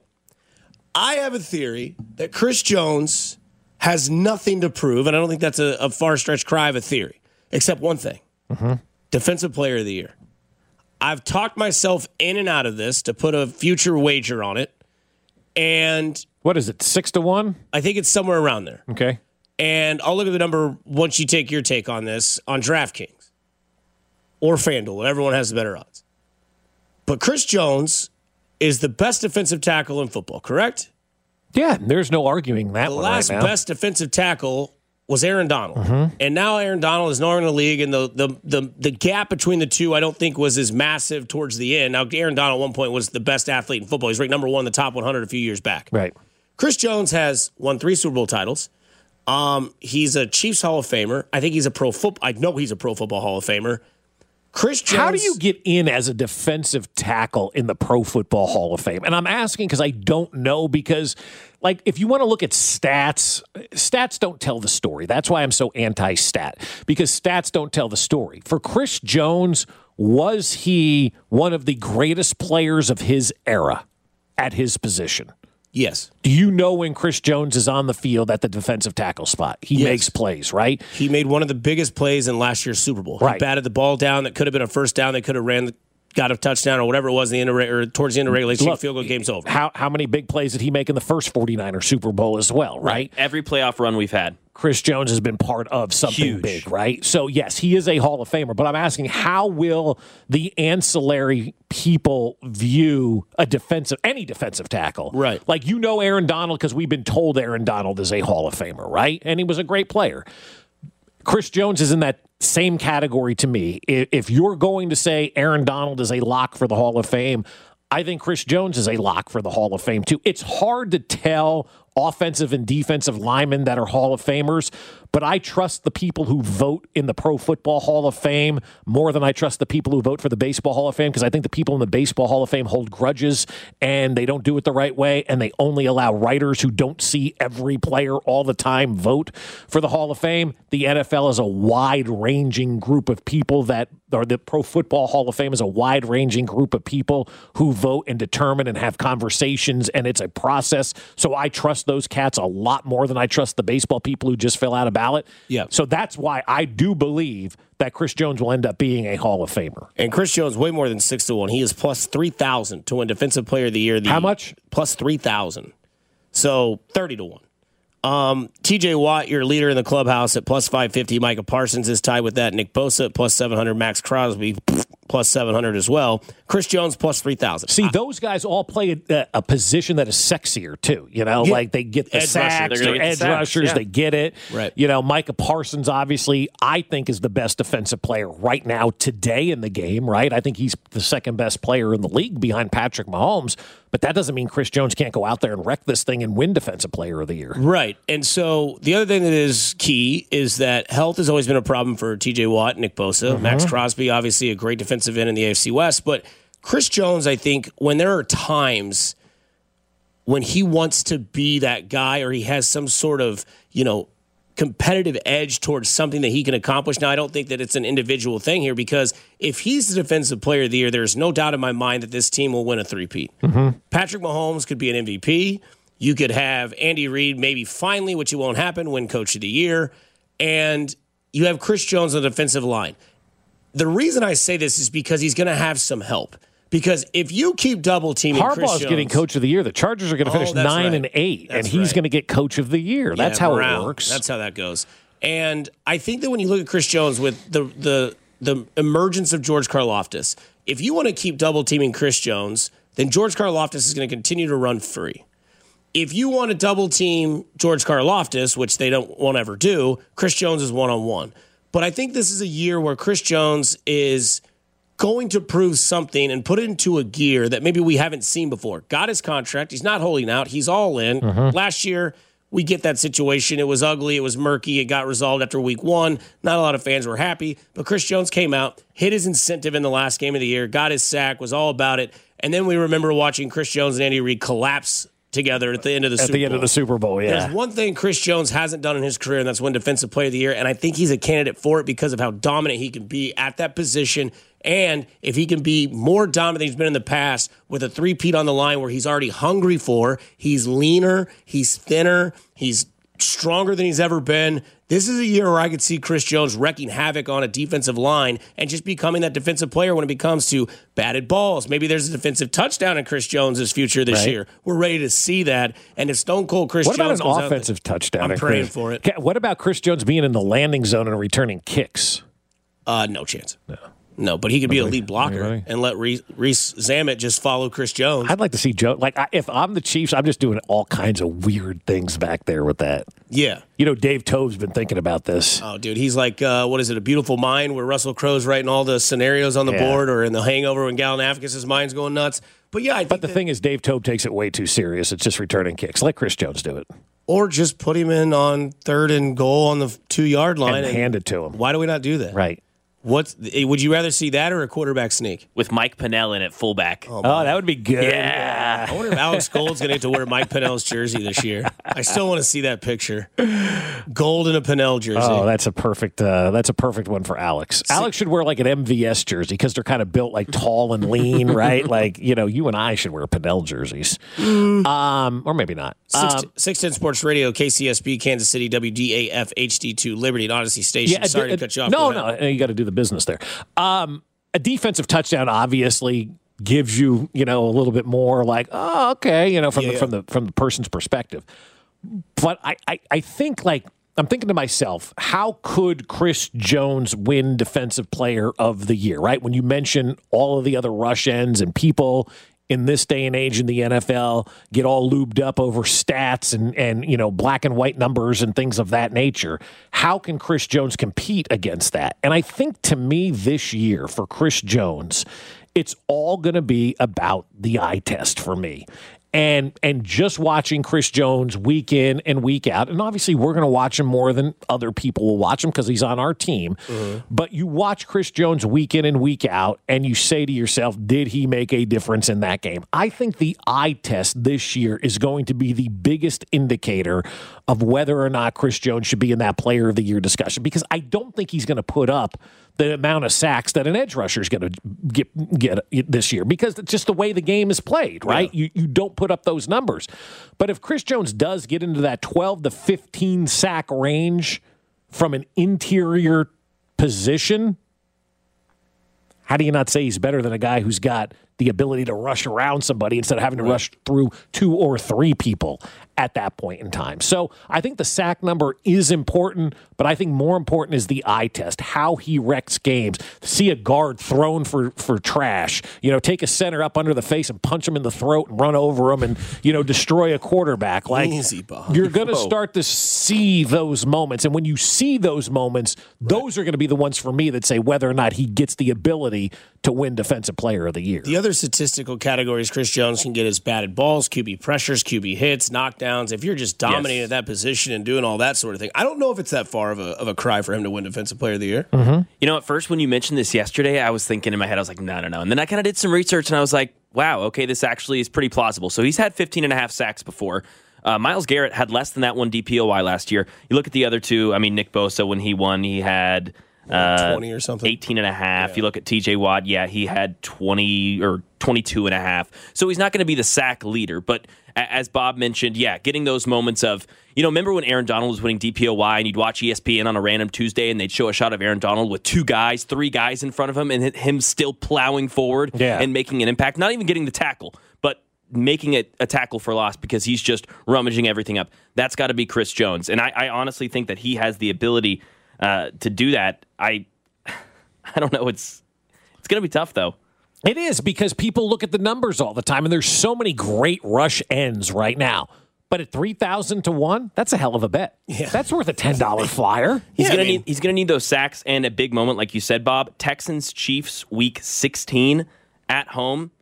I have a theory that Chris Jones has nothing to prove, and I don't think that's a, a far-stretched cry of a theory, except one thing. Mm-hmm. Defensive Player of the Year. I've talked myself in and out of this to put a future wager on it, and What is it, six to one? I think it's somewhere around there. Okay. And I'll look at the number once you take your take on this on DraftKings or FanDuel, whatever one has the better odds. But Chris Jones is the best defensive tackle in football, correct? Yeah, there's no arguing that The one last right now. best defensive tackle was Aaron Donald. Mm-hmm. And now Aaron Donald is no longer in the league, and the, the the the gap between the two I don't think was as massive towards the end. Now, Aaron Donald at one point was the best athlete in football. He's ranked number one in the top one hundred a few years back. Right. Chris Jones has won three Super Bowl titles. Um, he's a Chiefs Hall of Famer. I think he's a pro football. I know he's a Pro Football Hall of Famer. Chris Jones. How do you get in as a defensive tackle in the Pro Football Hall of Fame? And I'm asking because I don't know, because, like, if you want to look at stats, stats don't tell the story. That's why I'm so anti-stat, because stats don't tell the story. For Chris Jones, was he one of the greatest players of his era at his position? Yes. Do you know when Chris Jones is on the field at the defensive tackle spot? He Yes. makes plays, right? He made one of the biggest plays in last year's Super Bowl. Right. He batted the ball down that could have been a first down. They could have ran, got a touchdown or whatever it was in the end of, or towards the end of regulation. Look, field goal, game's over. How how many big plays did he make in the first forty-niner Super Bowl as well, right? Every playoff run we've had. Chris Jones has been part of something Huge. big, right? So, yes, he is a Hall of Famer, but I'm asking, how will the ancillary people view a defensive, any defensive tackle? Right. Like, you know Aaron Donald because we've been told Aaron Donald is a Hall of Famer, right? And he was a great player. Chris Jones is in that same category to me. If if you're going to say Aaron Donald is a lock for the Hall of Fame, I think Chris Jones is a lock for the Hall of Fame, too. It's hard to tell offensive and defensive linemen that are Hall of Famers, but I trust the people who vote in the Pro Football Hall of Fame more than I trust the people who vote for the Baseball Hall of Fame, because I think the people in the Baseball Hall of Fame hold grudges, and they don't do it the right way, and they only allow writers who don't see every player all the time vote for the Hall of Fame. The N F L is a wide-ranging group of people that, or the Pro Football Hall of Fame is a wide-ranging group of people who vote and determine and have conversations, and it's a process. So I trust those cats a lot more than I trust the baseball people who just fill out a ballot. Yeah. So that's why I do believe that Chris Jones will end up being a Hall of Famer. And Chris Jones, way more than six to one. He is plus three thousand to win Defensive Player of the Year. The How much? Plus three thousand. So thirty to one. Um, T J Watt, your leader in the clubhouse at plus five fifty. Micah Parsons is tied with that. Nick Bosa at plus seven hundred. Max Crosby plus seven hundred as well. Chris Jones plus three thousand. See, those guys all play a, a position that is sexier too. You know, Yeah. like they get the Edge sacks, rusher. they're get the edge sacks, rushers, yeah. they get it. Right. You know, Micah Parsons, obviously, I think is the best defensive player right now today in the game, right? I think he's the second best player in the league behind Patrick Mahomes. But that doesn't mean Chris Jones can't go out there and wreck this thing and win Defensive Player of the Year. Right. And so the other thing that is key is that health has always been a problem for T J Watt, Nick Bosa, Mm-hmm. Max Crosby, obviously a great defensive end in the A F C West. But Chris Jones, I think, when there are times when he wants to be that guy or he has some sort of, you know, competitive edge towards something that he can accomplish. Now, I don't think that it's an individual thing here because if he's the Defensive Player of the Year, there's no doubt in my mind that this team will win a three-peat. Mm-hmm. Patrick Mahomes could be an M V P. You could have Andy Reid maybe finally, which it won't happen, win Coach of the Year. And you have Chris Jones on the defensive line. The reason I say this is because he's going to have some help. Because if you keep double teaming Chris Harbaugh's Jones, getting Coach of the Year. The Chargers are going to Oh, finish that's nine right. and eight, That's and he's right. going to get Coach of the Year. That's Yeah, how morale. it works. That's how that goes. And I think that when you look at Chris Jones with the the the emergence of George Karlaftis, if you want to keep double teaming Chris Jones, then George Karlaftis is going to continue to run free. If you want to double team George Karlaftis, which they don't won't ever do, Chris Jones is one on one. But I think this is a year where Chris Jones is going to prove something and put it into a gear that maybe we haven't seen before. Got his contract. He's not holding out. He's all in. Mm-hmm. Last year, we get that situation. It was ugly. It was murky. It got resolved after week one. Not a lot of fans were happy. But Chris Jones came out, hit his incentive in the last game of the year, got his sack, was all about it. And then we remember watching Chris Jones and Andy Reid collapse together at the end of the At Super the end Bowl. of the Super Bowl, yeah. There's one thing Chris Jones hasn't done in his career, and that's win Defensive Player of the Year. And I think he's a candidate for it because of how dominant he can be at that position. And if he can be more dominant than he's been in the past with a three-peat on the line where he's already hungry for, he's leaner, he's thinner, he's stronger than he's ever been. This is a year where I could see Chris Jones wrecking havoc on a defensive line and just becoming that defensive player when it becomes to batted balls. Maybe there's a defensive touchdown in Chris Jones' future this Right. year. We're ready to see that. And if Stone Cold Chris What about Jones an comes out offensive there- touchdown? I'm at praying Chris? for it. Okay, what about Chris Jones being in the landing zone and returning kicks? Uh, no chance. No. No, but he could be a lead blocker Really? and let Reese, Reese Zammit just follow Chris Jones. I'd like to see Joe. Like, I, if I'm the Chiefs, I'm just doing all kinds of weird things back there with that. Yeah. You know, Dave Tove's been thinking about this. Oh, dude, he's like, uh, what is it, A Beautiful Mind, where Russell Crowe's writing all the scenarios on the Yeah. board, or in The Hangover when Galifianakis' mind's going nuts. But yeah, I think But the that- thing is, Dave Tove takes it way too serious. It's just returning kicks. Let Chris Jones do it or just put him in on third and goal on the two-yard line and hand it to him. Why do we not do that? Right. What's would you rather see that or a quarterback sneak? with Mike Pennell in at fullback. Oh, that would be good. Yeah. I wonder if Alex Gold's going to get to wear Mike Pennell's jersey this year. I still want to see that picture. Gold in a Pennell jersey. Oh, that's a perfect. Uh, that's a perfect one for Alex. Alex should wear like an M V S jersey because they're kind of built like tall and lean, right? Like you know, you and I should wear Pennell jerseys, um, or maybe not. Um, six ten Sports Radio, K C S B, Kansas City, W D A F, H D two, Liberty, and Odyssey Station. Sorry a- to cut you off. No, Go ahead. no, you got to do the business there. Um, a defensive touchdown obviously gives you, you know, a little bit more like, oh, okay, you know, from Yeah, the yeah. from the from the person's perspective. But I, I, I think like I'm thinking to myself, how could Chris Jones win Defensive Player of the Year? Right when you mention all of the other rush ends and people in this day and age in the N F L get all lubed up over stats and, and you know black and white numbers and things of that nature. How can Chris Jones compete against that? And I think to me this year for Chris Jones, it's all going to be about the eye test for me. And and just watching Chris Jones week in and week out, and obviously we're going to watch him more than other people will watch him because he's on our team. Mm-hmm. But you watch Chris Jones week in and week out, and you say to yourself, did he make a difference in that game? I think the eye test this year is going to be the biggest indicator of whether or not Chris Jones should be in that Player of the Year discussion, because I don't think he's going to put up the amount of sacks that an edge rusher is going to get get this year, because it's just the way the game is played, right? Yeah. You you don't put up those numbers. But if Chris Jones does get into that twelve to fifteen sack range, from an interior position, how do you not say he's better than a guy who's got the ability to rush around somebody instead of having to right. rush through two or three people at that point in time? So I think the sack number is important, but I think more important is the eye test, how he wrecks games. See a guard thrown for, for trash, you know, take a center up under the face and punch him in the throat and run over him and, you know, destroy a quarterback. Like, easy, Bob. You're going to start to see those moments. And when you see those moments, right. those are going to be the ones for me that say whether or not he gets the ability to win Defensive Player of the Year. The other statistical categories Chris Jones can get is batted balls, Q B pressures, Q B hits, knockdowns. If you're just dominating yes. at that position and doing all that sort of thing, I don't know if it's that far of a of a cry for him to win Defensive Player of the Year. Mm-hmm. You know, at first when you mentioned this yesterday, I was thinking in my head, I was like, no, no, no. And then I kind of did some research and I was like, wow, okay, this actually is pretty plausible. So he's had fifteen and a half sacks before. Uh, Myles Garrett had less than that one D P O Y last year. You look at the other two, I mean, Nick Bosa, when he won, he had Uh, twenty or something, eighteen and a half. Yeah. You look at T J Watt, yeah, he had twenty or twenty-two and a half. So he's not going to be the sack leader. But as Bob mentioned, yeah, getting those moments of, you know, remember when Aaron Donald was winning D P O Y and you'd watch E S P N on a random Tuesday and they'd show a shot of Aaron Donald with two guys, three guys in front of him and him still plowing forward yeah. and making an impact, not even getting the tackle, but making it a tackle for loss because he's just rummaging everything up. That's got to be Chris Jones. And I, I honestly think that he has the ability Uh, to do that. I I don't know. It's it's going to be tough, though. It is, because people look at the numbers all the time, and there's so many great rush ends right now. But at three thousand to one, that's a hell of a bet. Yeah. That's worth a ten dollars flyer. He's yeah, going I mean, to need he's going to need those sacks and a big moment, like you said, Bob. Texans Chiefs week sixteen at home.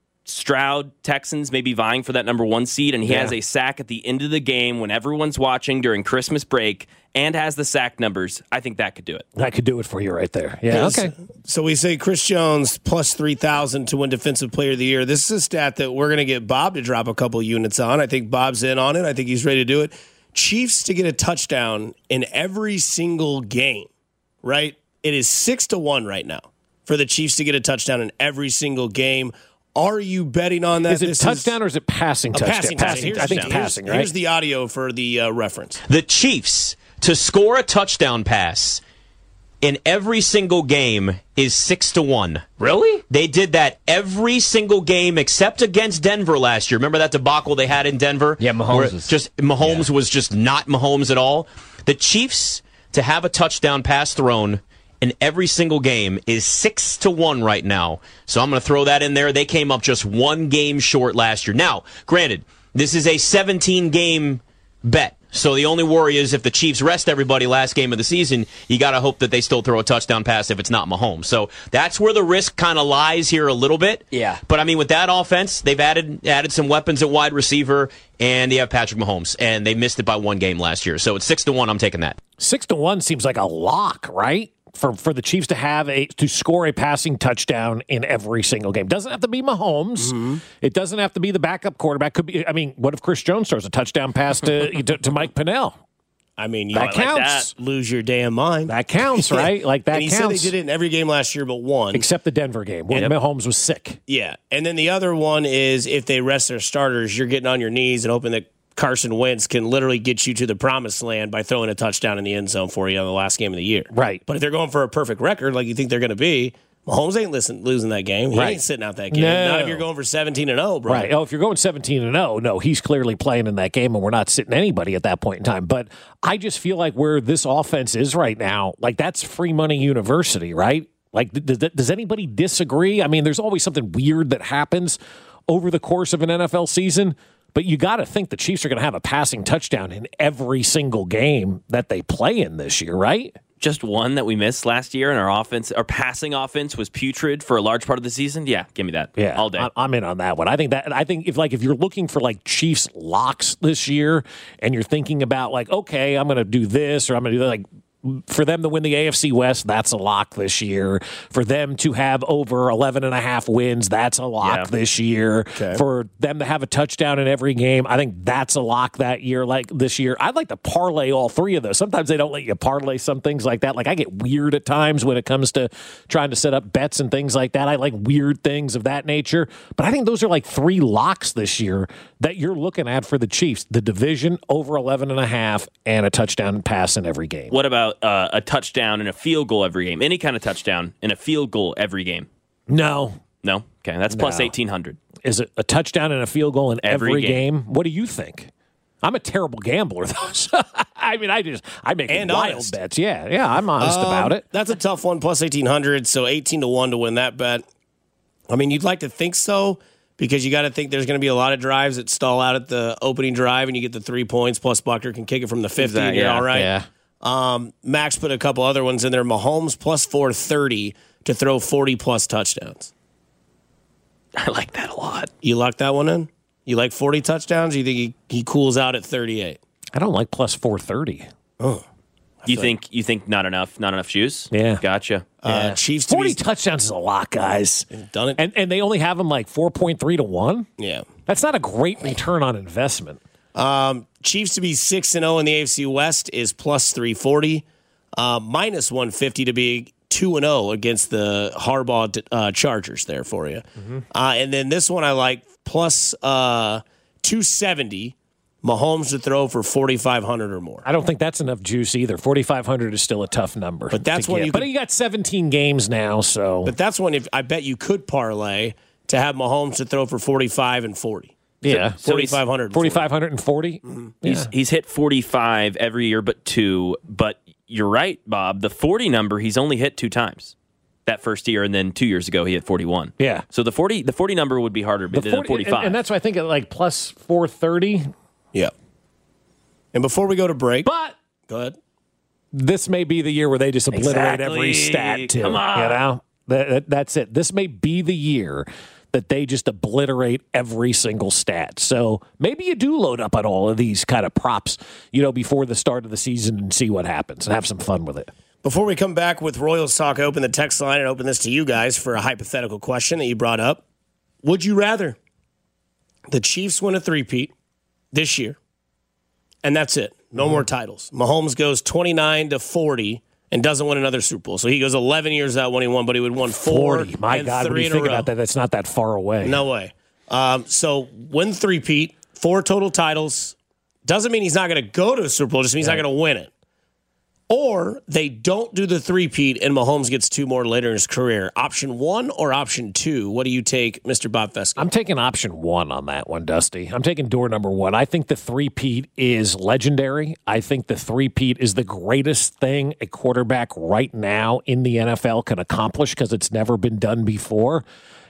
Stroud, Texans maybe vying for that number one seed, and he yeah. has a sack at the end of the game when everyone's watching during Christmas break and has the sack numbers. I think that could do it. That could do it for you right there. Yeah, okay. So we say Chris Jones plus three thousand to win Defensive Player of the Year. This is a stat that we're going to get Bob to drop a couple units on. I think Bob's in on it. I think he's ready to do it. Chiefs to get a touchdown in every single game, right? It is six to one right now for the Chiefs to get a touchdown in every single game. Are you betting on that? Is it this touchdown is or is it passing a touchdown? passing, passing. touchdown. I think it's here's, passing, right? Here's the audio for the uh, reference. The Chiefs to score a touchdown pass in every single game is six to one. Really? They did that every single game except against Denver last year. Remember that debacle they had in Denver? Yeah, Mahomes was just Mahomes yeah. was just not Mahomes at all. The Chiefs to have a touchdown pass thrown in every single game is six to one right now. So I'm going to throw that in there. They came up just one game short last year. Now, granted, this is a seventeen game bet. So the only worry is if the Chiefs rest everybody last game of the season, you got to hope that they still throw a touchdown pass if it's not Mahomes. So that's where the risk kind of lies here a little bit. Yeah. But I mean, with that offense, they've added added some weapons at wide receiver, and they have Patrick Mahomes, and they missed it by one game last year. So it's six to one. I'm taking that. Six to one seems like a lock, right? For for the Chiefs to have a to score a passing touchdown in every single game. Doesn't have to be Mahomes. Mm-hmm. It doesn't have to be the backup quarterback. Could be. I mean, what if Chris Jones throws a touchdown pass to to, to Mike Pinnell? I mean, you that might counts. like that. Lose your damn mind. That counts, right? Like that and he counts. said they did it in every game last year but one. Except the Denver game when yep. Mahomes was sick. Yeah. And then the other one is if they rest their starters, you're getting on your knees and hoping that Carson Wentz can literally get you to the promised land by throwing a touchdown in the end zone for you on the last game of the year. Right. But if they're going for a perfect record like you think they're going to be, Mahomes ain't listen, losing that game. He right. ain't sitting out that game. No. Not if you're going for seventeen and oh, bro. Right. Oh, if you're going seventeen and oh, no, he's clearly playing in that game and we're not sitting anybody at that point in time. But I just feel like where this offense is right now, like that's free money university, right? Like, does, does anybody disagree? I mean, there's always something weird that happens over the course of an N F L season. But you got to think the Chiefs are going to have a passing touchdown in every single game that they play in this year, right? Just one that we missed last year, and our offense, our passing offense was putrid for a large part of the season. Yeah, give me that. Yeah, all day. I'm in on that one. I think that I think if like if you're looking for like Chiefs locks this year, and you're thinking about like, okay, I'm going to do this or I'm going to do that, like. For them to win the A F C West, that's a lock this year. For them to have over eleven and a half wins, that's a lock yeah. this year. Okay. For them to have a touchdown in every game, I think that's a lock that year, like this year. I'd like to parlay all three of those. Sometimes they don't let you parlay some things like that. Like I get weird at times when it comes to trying to set up bets and things like that. I like weird things of that nature. But I think those are like three locks this year that you're looking at for the Chiefs. The division, over eleven and a half, and a touchdown pass in every game. What about about uh, a touchdown and a field goal every game? Any kind of touchdown and a field goal every game? No. No? Okay, that's plus No. eighteen hundred. Is it a touchdown and a field goal in every, Every game. game. What do you think? I'm a terrible gambler, though. So, I mean, I just I make And wild honest. bets. Yeah, yeah, I'm honest Um, about it. That's a tough one, plus eighteen hundred, so eighteen to one to win that bet. I mean, you'd like to think so, because you got to think there's going to be a lot of drives that stall out at the opening drive, and you get the three points, plus Buckner can kick it from the fifty, and you're yeah, all right. Yeah. Um, Max put a couple other ones in there. Mahomes plus four thirty to throw forty-plus touchdowns. I like that a lot. You lock that one in? You like forty touchdowns, or you think he, he cools out at thirty-eight? I don't like plus four thirty. Oh. You think you think not enough, not enough shoes? Yeah. Gotcha. Uh, Chiefs to forty be touchdowns is a lot, guys. done it. And and they only have them like four point three to one. Yeah. That's not a great return on investment. Chiefs to be six and zero in the A F C West is plus three forty, uh, minus one fifty to be two and zero against the Harbaugh uh, Chargers. There for you, Mm-hmm. uh, and then this one I like plus uh, two seventy. Mahomes to throw for forty five hundred or more. I don't think that's enough juice either. forty-five hundred is still a tough number. But that's to when get. you But could- you got seventeen games now, so But that's one if I bet you could parlay to have Mahomes to throw for forty five and forty. yeah, Forty five hundred. forty-five hundred forty. He's he's hit forty-five every year but two, but you're right, Bob. The forty number he's only hit two times. That first year, and then two years ago he hit forty-one. Yeah. So the forty the forty number would be harder The than forty the forty-five. And, and that's why I think at like plus four thirty. Yeah. And before we go to break, But go ahead. this may be the year where they just obliterate Exactly. every stat too. Come on. You know, that, that- that's it. This may be the year that they just obliterate every single stat. So maybe you do load up on all of these kind of props, you know, before the start of the season and see what happens and have some fun with it. Before we come back with Royals Talk, open the text line and open this to you guys for a hypothetical question that you brought up. Would you rather the Chiefs win a three-peat this year, and that's it? No more titles. Mahomes goes twenty-nine to forty and doesn't win another Super Bowl. So he goes eleven years without winning one, but he would won four forty. My and God, when three you in a think row. about that, that's not that far away. No way. Um, so win three-peat, four total titles. Doesn't mean he's not going to go to a Super Bowl. Just means he's not going to win it. Or they don't do the three-peat and Mahomes gets two more later in his career. Option one or option two? What do you take, Mister Bob Feskin? I'm taking option one on that one, Dusty. I'm taking door number one. I think the three-peat is legendary. I think the three-peat is the greatest thing a quarterback right now in the N F L can accomplish because it's never been done before.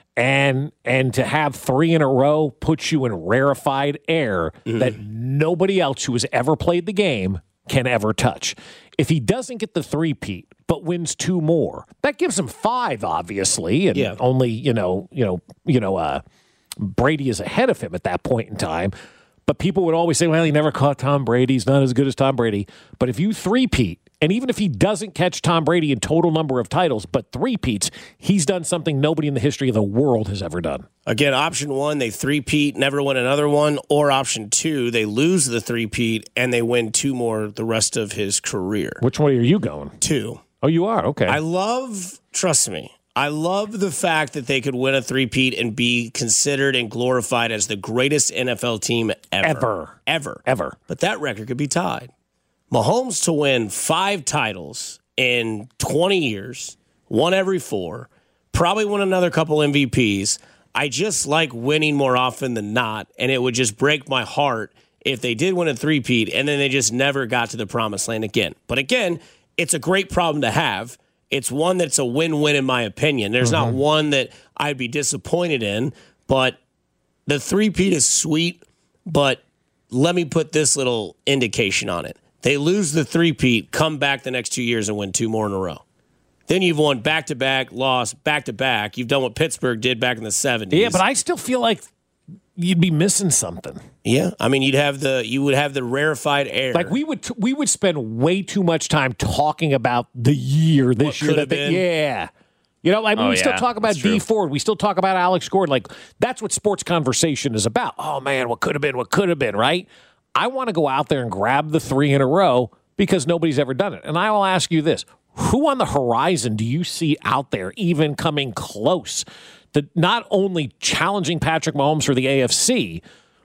And and to have three in a row puts you in rarefied air that nobody else who has ever played the game can ever touch. If he doesn't get the three-peat but wins two more, that gives him five, obviously, and Yeah. only you know you know you know uh, Brady is ahead of him at that point in time. But people would always say, "Well, he never caught Tom Brady. He's not as good as Tom Brady." But if you three-peat, and even if he doesn't catch Tom Brady in total number of titles, but three-peats, he's done something nobody in the history of the world has ever done. Again, option one, they three-peat, never win another one. Or option two, they lose the three-peat and they win two more the rest of his career. Which way are you going? Two. Oh, you are? Okay. I love, trust me, I love the fact that they could win a three-peat and be considered and glorified as the greatest N F L team ever. Ever. Ever. Ever. But that record could be tied. Mahomes to win five titles in twenty years, one every four, probably win another couple M V Ps. I just like winning more often than not, and it would just break my heart if they did win a three-peat and then they just never got to the promised land again. But again, it's a great problem to have. It's one that's a win-win in my opinion. There's not one that I'd be disappointed in, but the three-peat is sweet, but let me put this little indication on it. They lose the three-peat, come back the next two years and win two more in a row. Then you've won back-to-back, lost back-to-back. You've done what Pittsburgh did back in the seventies. yeah, but I still feel like you'd be missing something. Yeah, I mean, you'd have the you would have the rarefied air. Like we would, we would spend way too much time talking about the year this What year. could That have they, been. yeah, you know, I mean, Oh, we still yeah, talk about that's true. D Ford. We still talk about Alex Gordon. Like that's what sports conversation is about. Oh man, what could have been? What could have been? Right? I want to go out there and grab the three in a row because nobody's ever done it. And I will ask you this: who on the horizon do you see out there even coming close to not only challenging Patrick Mahomes for the A F C?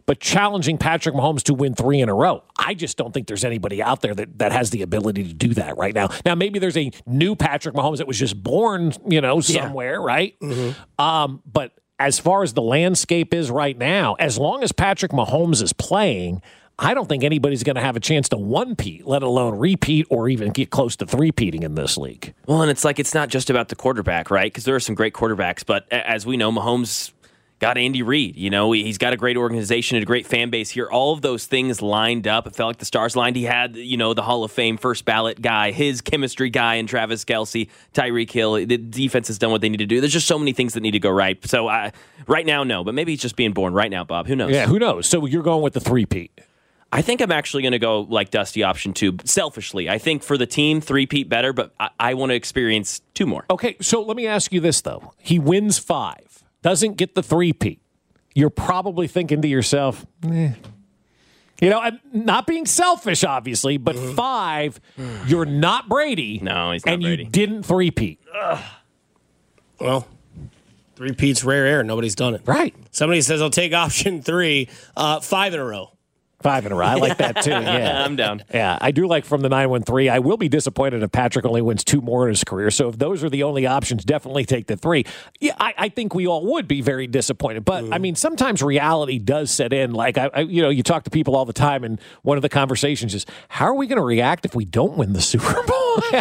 but challenging Patrick Mahomes to win three in a row. I just don't think there's anybody out there that, that has the ability to do that right now. Now, maybe there's a new Patrick Mahomes that was just born, you know, somewhere, yeah. right? Mm-hmm. Um, but as far as the landscape is right now, as long as Patrick Mahomes is playing, I don't think anybody's going to have a chance to one-peat, let alone repeat or even get close to three-peating in this league. Well, and it's like it's not just about the quarterback, right? Because there are some great quarterbacks, but as we know, Mahomes got Andy Reid. You know, he's got a great organization and a great fan base here. All of those things lined up. It felt like the stars lined. He had, you know, the Hall of Fame first ballot guy, his chemistry guy, and Travis Kelce, Tyreek Hill. The defense has done what they need to do. There's just so many things that need to go right. So uh, right now, no. But maybe he's just being born right now, Bob. Who knows? Yeah, who knows? So you're going with the three-peat. I think I'm actually going to go like Dusty option two, selfishly. I think for the team, three-peat better, but I, I want to experience two more. Okay, so let me ask you this, though. He wins five, doesn't get the three-peat. You're probably thinking to yourself, eh. You know, I'm not being selfish, obviously, but mm-hmm. five, you're not Brady. No, he's not and Brady. And you didn't three-peat. Ugh. Well, three-peat's rare air. Nobody's done it. Right. Somebody says, I'll take option three, uh, five in a row. Five in a row. I like that, too. Yeah, I'm down. Yeah, I do like from the nine one three. I will be disappointed if Patrick only wins two more in his career. So if those are the only options, definitely take the three. Yeah, I, I think we all would be very disappointed. But, mm. I mean, sometimes reality does set in. Like, I, I, you know, you talk to people all the time, and one of the conversations is, how are we going to react if we don't win the Super Bowl?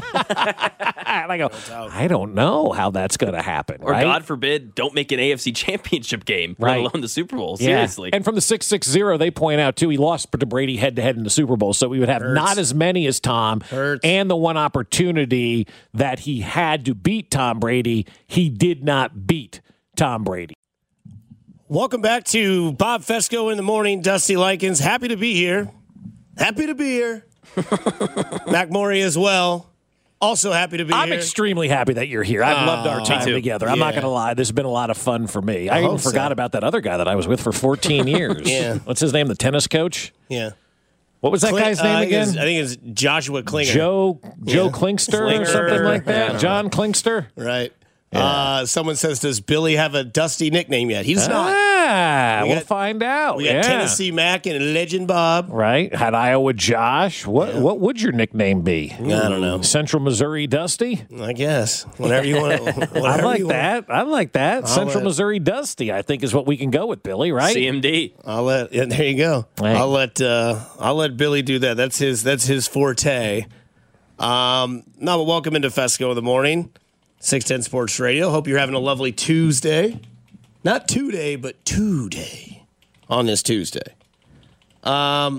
And I go, I don't know how that's going to happen. Or, right? God forbid, don't make an A F C championship game, right. let alone the Super Bowl. Yeah. Seriously. And from the six six zero, they point out, too, he lost to Brady head-to-head in the Super Bowl, so we would have Hurts. not as many as Tom. Hurts. And the one opportunity that he had to beat Tom Brady, he did not beat Tom Brady. Welcome back to Bob Fesco in the morning. Dusty Likens, happy to be here. Happy to be here. Mac Maury as well. Also happy to be I'm here. I'm extremely happy that you're here. I've oh, loved our time together. I'm yeah. not going to lie. This has been a lot of fun for me. I, I even forgot so. about that other guy that I was with for fourteen years. yeah. What's his name? The tennis coach? Yeah. What was that Cling, guy's name uh, again? I think it's Joshua Klinger. Joe Joe yeah. Klingster Klinger. or something like that. Yeah. John Klingster? Right. Yeah. Uh, someone says, does Billy have a Dusty nickname yet? He does ah, not. We we'll got, find out. We got yeah. Tennessee Mac and Legend Bob. Right. Had Iowa Josh. What yeah. What would your nickname be? I don't know. Central Missouri Dusty? I guess. Whatever you want. I like that. I like that. I'll Central let, Missouri Dusty, I think, is what we can go with, Billy, right? C M D. I'll let yeah, there you go. Hey. I'll let uh, I'll let Billy do that. That's his that's his forte. Um no, but welcome into Fesco in the morning. six ten Sports Radio. Hope you're having a lovely Tuesday. Not two-day, but two-day on this Tuesday. Um,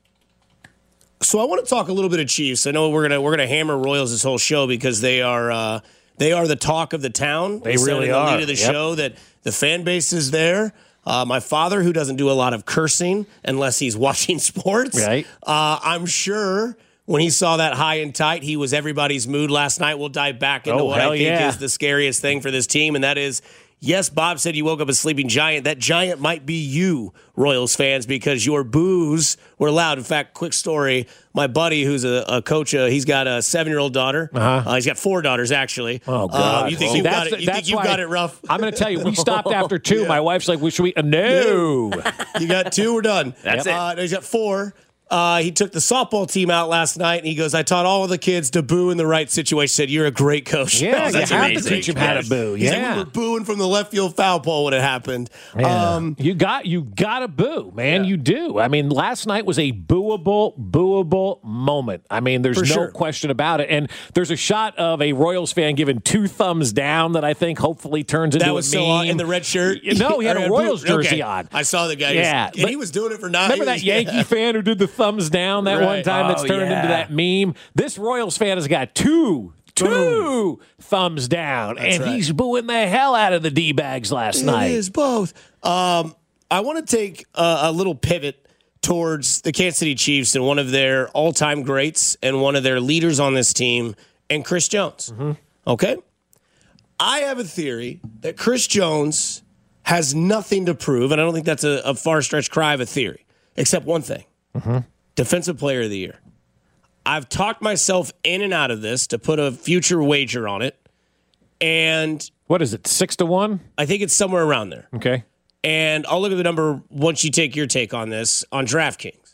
so I want to talk a little bit of Chiefs. I know we're gonna we're gonna hammer Royals this whole show because they are uh, they are the talk of the town. They really the are. Lead of the yep. show that the fan base is there. Uh, my father, who doesn't do a lot of cursing unless he's watching sports, right? Uh, I'm sure. When he saw that high and tight, he was everybody's mood last night. We'll dive back into oh, what I think yeah. is the scariest thing for this team, and that is, yes, Bob said you woke up a sleeping giant. That giant might be you, Royals fans, because your boos were loud. In fact, quick story, my buddy who's a, a coach, uh, he's got a seven-year-old daughter. Uh-huh. Uh, he's got four daughters, actually. Oh, God. Uh, you think well, you've, got it, you think you've got it rough? I'm going to tell you, we stopped after two. Yeah. My wife's like, we should we? Uh, no. You got two, we're done. That's uh, it. He's got four. Uh, he took the softball team out last night, and he goes, I taught all of the kids to boo in the right situation. Said, you're a great coach. Yeah, oh, that's you amazing. have to teach him how to boo. He's yeah. like, we were booing from the left field foul pole when it happened. Yeah. Um, you got you got to boo, man. Yeah. You do. I mean, last night was a booable, booable moment. I mean, there's For no sure. question about it. And there's a shot of a Royals fan giving two thumbs down that I think hopefully turns into that was a meme. so uh, in the red shirt. No, he had a Royals jersey okay. on. I saw the guy. Yeah, and he was doing it for nine. Remember that Yankee yeah. fan who did the thumbs down that Right. one time? That's Oh, turned yeah. into that meme. This Royals fan has got two. Two Boom. thumbs down, That's and right. he's booing the hell out of the D-bags last It night. It is both. Um, I want to take a, a little pivot towards the Kansas City Chiefs and one of their all-time greats and one of their leaders on this team, and Chris Jones. Mm-hmm. Okay? I have a theory that Chris Jones has nothing to prove, and I don't think that's a, a far-stretched cry of a theory, except one thing. Mm-hmm. Defensive Player of the Year. I've talked myself in and out of this to put a future wager on it, and what is it, six to one? I think it's somewhere around there. Okay. And I'll look at the number once you take your take on this on DraftKings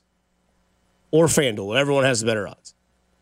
or FanDuel. Everyone has the better odds.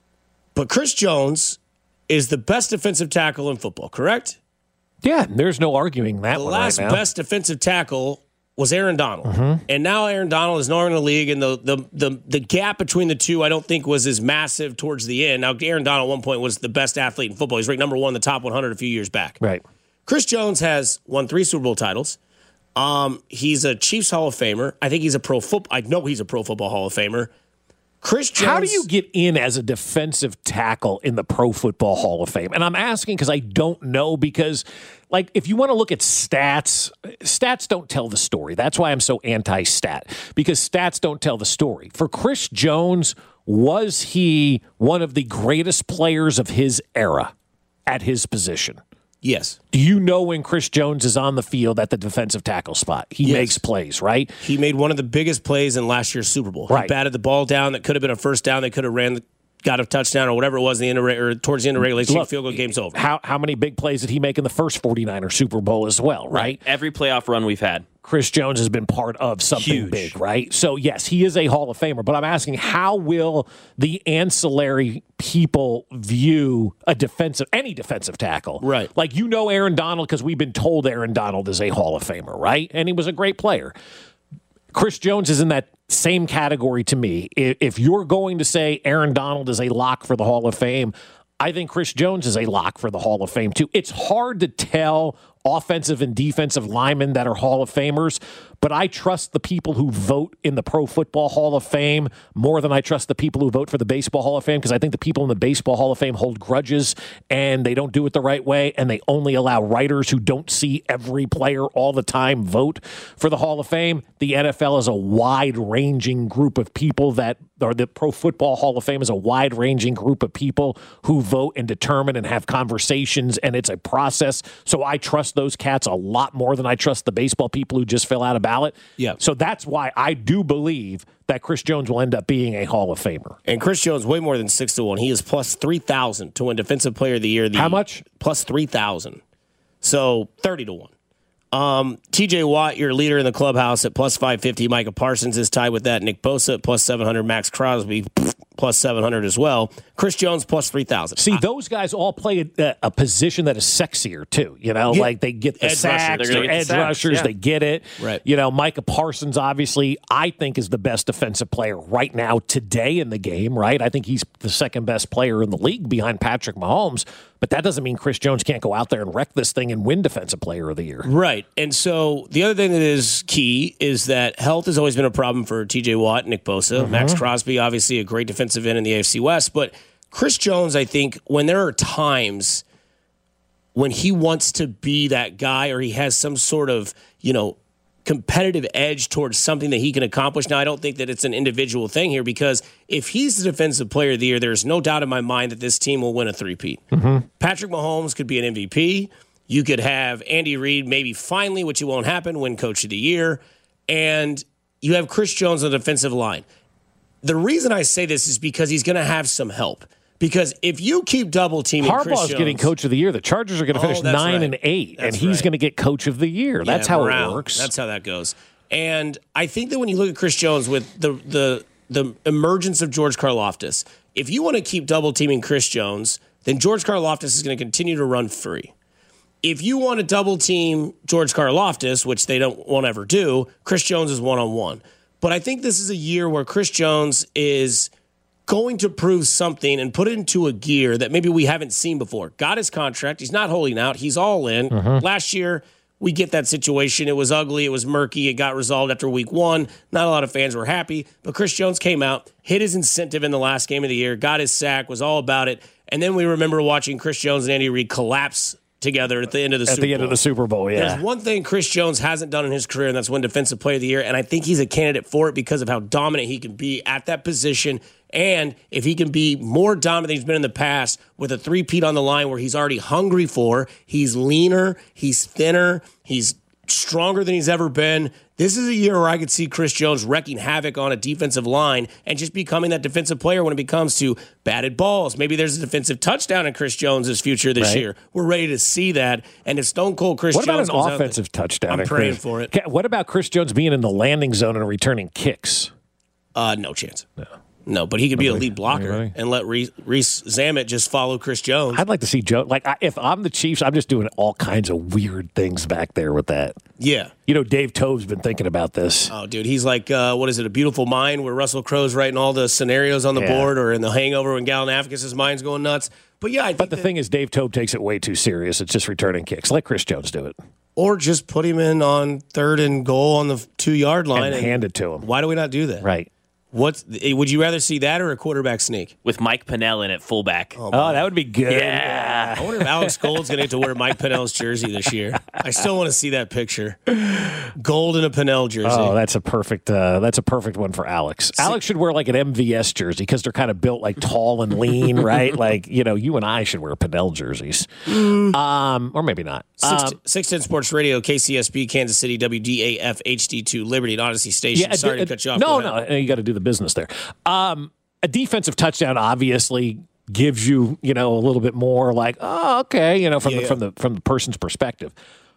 But Chris Jones is the best defensive tackle in football, correct? Yeah, there's no arguing that the one last right now. best defensive tackle was Aaron Donald. Mm-hmm. And now Aaron Donald is no longer in the league, and the, the the the gap between the two I don't think was as massive towards the end. Now, Aaron Donald at one point was the best athlete in football. He's ranked number one in the top one hundred a few years back. Right. Chris Jones has won three Super Bowl titles. Um, he's a Chiefs Hall of Famer. I think he's a pro football. I know he's a Pro Football Hall of Famer. Chris Jones. How do you get in as a defensive tackle in the Pro Football Hall of Fame? And I'm asking because I don't know, because, like, if you want to look at stats, stats don't tell the story. That's why I'm so anti-stat, because stats don't tell the story. For Chris Jones, was he one of the greatest players of his era at his position? Yes. Do you know when Chris Jones is on the field at the defensive tackle spot? He Yes. makes plays, right? He made one of the biggest plays in last year's Super Bowl. Right. He batted the ball down that could have been a first down. They could have ran, the, got a touchdown or whatever it was in the end of, or towards the end of regulation. Look, field goal, game's over. How how many big plays did he make in the first forty-niner Super Bowl as well, right? Every playoff run we've had. Chris Jones has been part of something Huge. big, right? So, yes, he is a Hall of Famer, but I'm asking, how will the ancillary people view a defensive, any defensive tackle? Right. Like, you know Aaron Donald because we've been told Aaron Donald is a Hall of Famer, right? And he was a great player. Chris Jones is in that same category to me. If if you're going to say Aaron Donald is a lock for the Hall of Fame, I think Chris Jones is a lock for the Hall of Fame, too. It's hard to tell offensive and defensive linemen that are Hall of Famers, but I trust the people who vote in the Pro Football Hall of Fame more than I trust the people who vote for the Baseball Hall of Fame, because I think the people in the Baseball Hall of Fame hold grudges and they don't do it the right way, and they only allow writers who don't see every player all the time vote for the Hall of Fame. The N F L is a wide-ranging group of people that, or the Pro Football Hall of Fame is a wide-ranging group of people who vote and determine and have conversations, and it's a process. So I trust those cats a lot more than I trust the baseball people who just fill out a ballot. Yeah. So that's why I do believe that Chris Jones will end up being a Hall of Famer. And Chris Jones, way more than six to one. He is plus three thousand to win Defensive Player of the Year. The How much? Plus three thousand. So thirty to one. Um, T J Watt, your leader in the clubhouse at plus five fifty. Micah Parsons is tied with that. Nick Bosa at plus seven hundred. Max Crosby plus seven hundred as well. Chris Jones plus three thousand. See, those guys all play a, a position that is sexier, too. You know, Yeah. like they get the Edge sacks, rusher. They're gonna they're get the edge sacks, rushers, yeah. they get it. Right. You know, Micah Parsons, obviously, I think is the best defensive player right now today in the game, right? I think he's the second best player in the league behind Patrick Mahomes. But that doesn't mean Chris Jones can't go out there and wreck this thing and win Defensive Player of the Year. Right. And so the other thing that is key is that health has always been a problem for T J Watt, Nick Bosa, Mm-hmm. Max Crosby, obviously a great defensive end in the A F C West. But Chris Jones, I think, when there are times when he wants to be that guy or he has some sort of, you know, competitive edge towards something that he can accomplish. Now, I don't think that it's an individual thing here, because if he's the Defensive Player of the Year, there's no doubt in my mind that this team will win a three-peat. Mm-hmm. Patrick Mahomes could be an M V P. You could have Andy Reid maybe finally, which it won't happen, win Coach of the Year. And you have Chris Jones on the defensive line. The reason I say this is because he's going to have some help. Because if you keep double teaming Chris Harbaugh's Jones, getting Coach of the Year. The Chargers are going to finish Oh, that's nine right. and eight, That's and he's right. going to get Coach of the Year. That's Yeah, how morale. it works. That's how that goes. And I think that when you look at Chris Jones with the the the emergence of George Karlaftis, if you want to keep double teaming Chris Jones, then George Karlaftis is going to continue to run free. If you want to double team George Karlaftis, which they don't won't ever do, Chris Jones is one on one. But I think this is a year where Chris Jones is going to prove something and put it into a gear that maybe we haven't seen before. Got his contract. He's not holding out. He's all in. Mm-hmm. Last year, we get that situation. It was ugly. It was murky. It got resolved after week one. Not a lot of fans were happy. But Chris Jones came out, hit his incentive in the last game of the year, got his sack, was all about it. And then we remember watching Chris Jones and Andy Reid collapse together at the end of the At Super the Bowl. end of the Super Bowl, yeah. There's one thing Chris Jones hasn't done in his career, and that's win Defensive Player of the Year. And I think he's a candidate for it because of how dominant he can be at that position. And if he can be more dominant than he's been in the past with a three-peat on the line where he's already hungry for, he's leaner, he's thinner, he's stronger than he's ever been. This is a year where I could see Chris Jones wrecking havoc on a defensive line and just becoming that defensive player when it comes to batted balls. Maybe there's a defensive touchdown in Chris Jones' future this right. year. We're ready to see that. And if Stone Cold Chris what Jones about an goes offensive out there, touchdown? I'm praying Chris? for it. What about Chris Jones being in the landing zone and returning kicks? Uh, no chance. No. No, but he could be Nobody, a lead blocker anybody? and let Reese, Reese Zammit just follow Chris Jones. I'd like to see Joe. Like, I, if I'm the Chiefs, I'm just doing all kinds of weird things back there with that. Yeah. You know, Dave Tove's been thinking about this. Oh, dude, he's like, uh, what is it, A Beautiful Mind, where Russell Crowe's writing all the scenarios on the Yeah. board, or in The Hangover when Galifianakis' mind's going nuts. But yeah, I think But the that, thing is, Dave Tove takes it way too serious. It's just returning kicks. Let Chris Jones do it. or just put him in on third and goal on the two-yard line And hand it to him. Why do we not do that? Right. What's would you rather see that or a quarterback sneak? With Mike Pennell in at fullback. Oh, that would be good. Yeah. I wonder if Alex Gold's going to get to wear Mike Pennell's jersey this year. I still want to see that picture. Gold in a Pennell jersey. Oh, that's a perfect. Uh, that's a perfect one for Alex. Alex should wear like an M V S jersey because they're kind of built like tall and lean, right? Like you know, you and I should wear Pennell jerseys, Mm. um, or maybe not. Um, six ten Sports Radio, K C S B, Kansas City, W D A F, H D two, Liberty, and Odyssey Station. yeah, Sorry uh, to cut you off. No, Go ahead. no, you got to do the business there. Um, a defensive touchdown obviously gives you, you know, a little bit more like, oh, okay, you know, from Yeah, the yeah. from the from the person's perspective.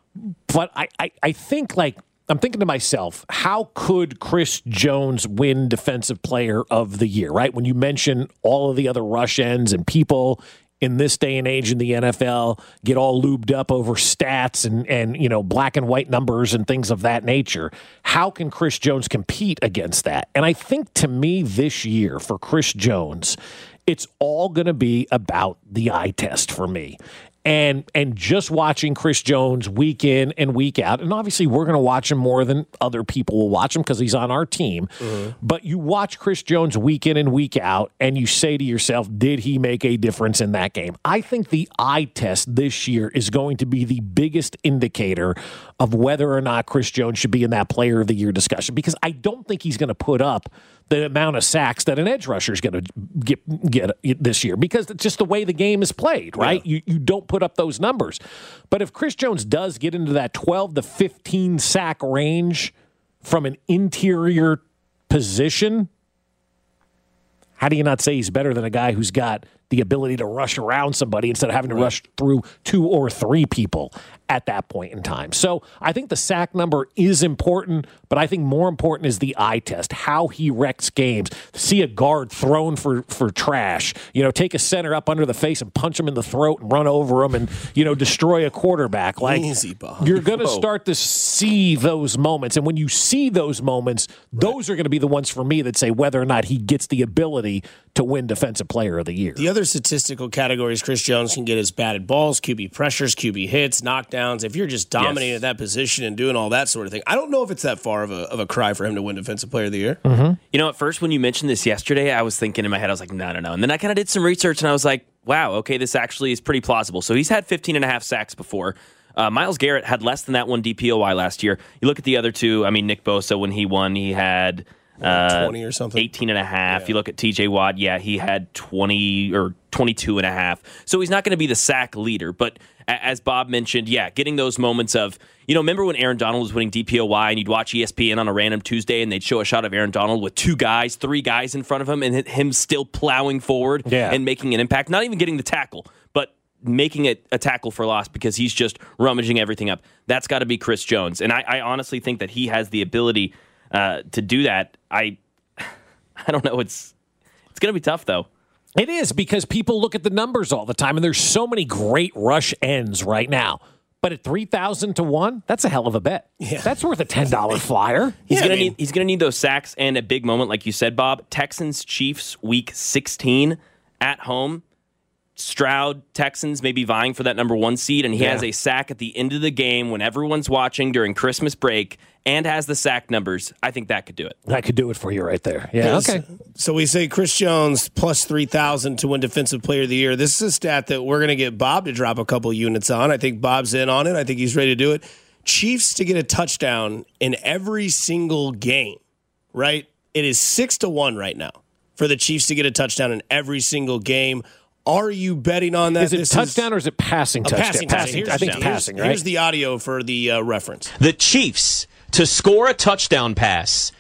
But I, I, I think like I'm thinking to myself, how could Chris Jones win Defensive Player of the Year? Right when you mention all of the other rush ends and people in this day and age in the N F L get all lubed up over stats and and you know black and white numbers and things of that nature. How can Chris Jones compete against that? And I think to me this year for Chris Jones, it's all going to be about the eye test for me. And and just watching Chris Jones week in and week out, and obviously we're going to watch him more than other people will watch him because he's on our team. Mm-hmm. But you watch Chris Jones week in and week out, and you say to yourself, did he make a difference in that game? I think the eye test this year is going to be the biggest indicator of whether or not Chris Jones should be in that Player of the Year discussion, because I don't think he's going to put up the amount of sacks that an edge rusher is going to get get this year, because it's just the way the game is played, right? Yeah. You you don't put up those numbers. But if Chris Jones does get into that twelve to fifteen sack range from an interior position, how do you not say he's better than a guy who's got the ability to rush around somebody instead of having to right. rush through two or three people at that point in time? So I think the sack number is important, but I think more important is the eye test, how he wrecks games. See a guard thrown for, for trash, you know, take a center up under the face and punch him in the throat and run over him and, you know, destroy a quarterback. Like, easy, Bob. You're going to start to see those moments. And when you see those moments, right. those are going to be the ones for me that say whether or not he gets the ability to win Defensive Player of the Year. The other statistical categories Chris Jones can get is batted balls, Q B pressures, Q B hits, knockdowns. If you're just dominating yes. at that position and doing all that sort of thing, I don't know if it's that far of a, of a cry for him to win Defensive Player of the Year. Mm-hmm. You know, at first when you mentioned this yesterday, I was thinking in my head, I was like, no, no, no. And then I kind of did some research and I was like, wow, okay, this actually is pretty plausible. So he's had fifteen and a half sacks before. Uh, Myles Garrett had less than that one D P O Y last year. You look at the other two, I mean, Nick Bosa, when he won, he had Uh, twenty or something, eighteen and a half. Yeah. You look at T J Watt, yeah, he had twenty or twenty-two and a half. So he's not going to be the sack leader. But a- as Bob mentioned, yeah, getting those moments of, you know, remember when Aaron Donald was winning D P O Y and you'd watch E S P N on a random Tuesday and they'd show a shot of Aaron Donald with two guys, three guys in front of him and him still plowing forward yeah. and making an impact, not even getting the tackle, but making it a tackle for loss because he's just rummaging everything up. That's got to be Chris Jones. And I, I honestly think that he has the ability uh, to do that. I I don't know. It's it's going to be tough, though. It is, because people look at the numbers all the time, and there's so many great rush ends right now. But at three thousand to one, that's a hell of a bet. Yeah. That's worth a ten dollar flyer. He's Yeah, going I to mean- need he's going to need those sacks and a big moment, like you said, Bob. Texans Chiefs week sixteen at home. Stroud, Texans maybe vying for that number one seed, and he Yeah. has a sack at the end of the game when everyone's watching during Christmas break and has the sack numbers. I think that could do it. That could do it for you right there. Yeah, okay. So we say Chris Jones plus three thousand to win Defensive Player of the Year. This is a stat that we're going to get Bob to drop a couple units on. I think Bob's in on it. I think he's ready to do it. Chiefs to get a touchdown in every single game, right? It is six to one right now for the Chiefs to get a touchdown in every single game. Are you betting on that? Is it This touchdown or is it passing a touchdown? passing Passing. touchdown. I think Here's- passing, here's, right? Here's the audio for the uh, reference. The Chiefs to score a touchdown pass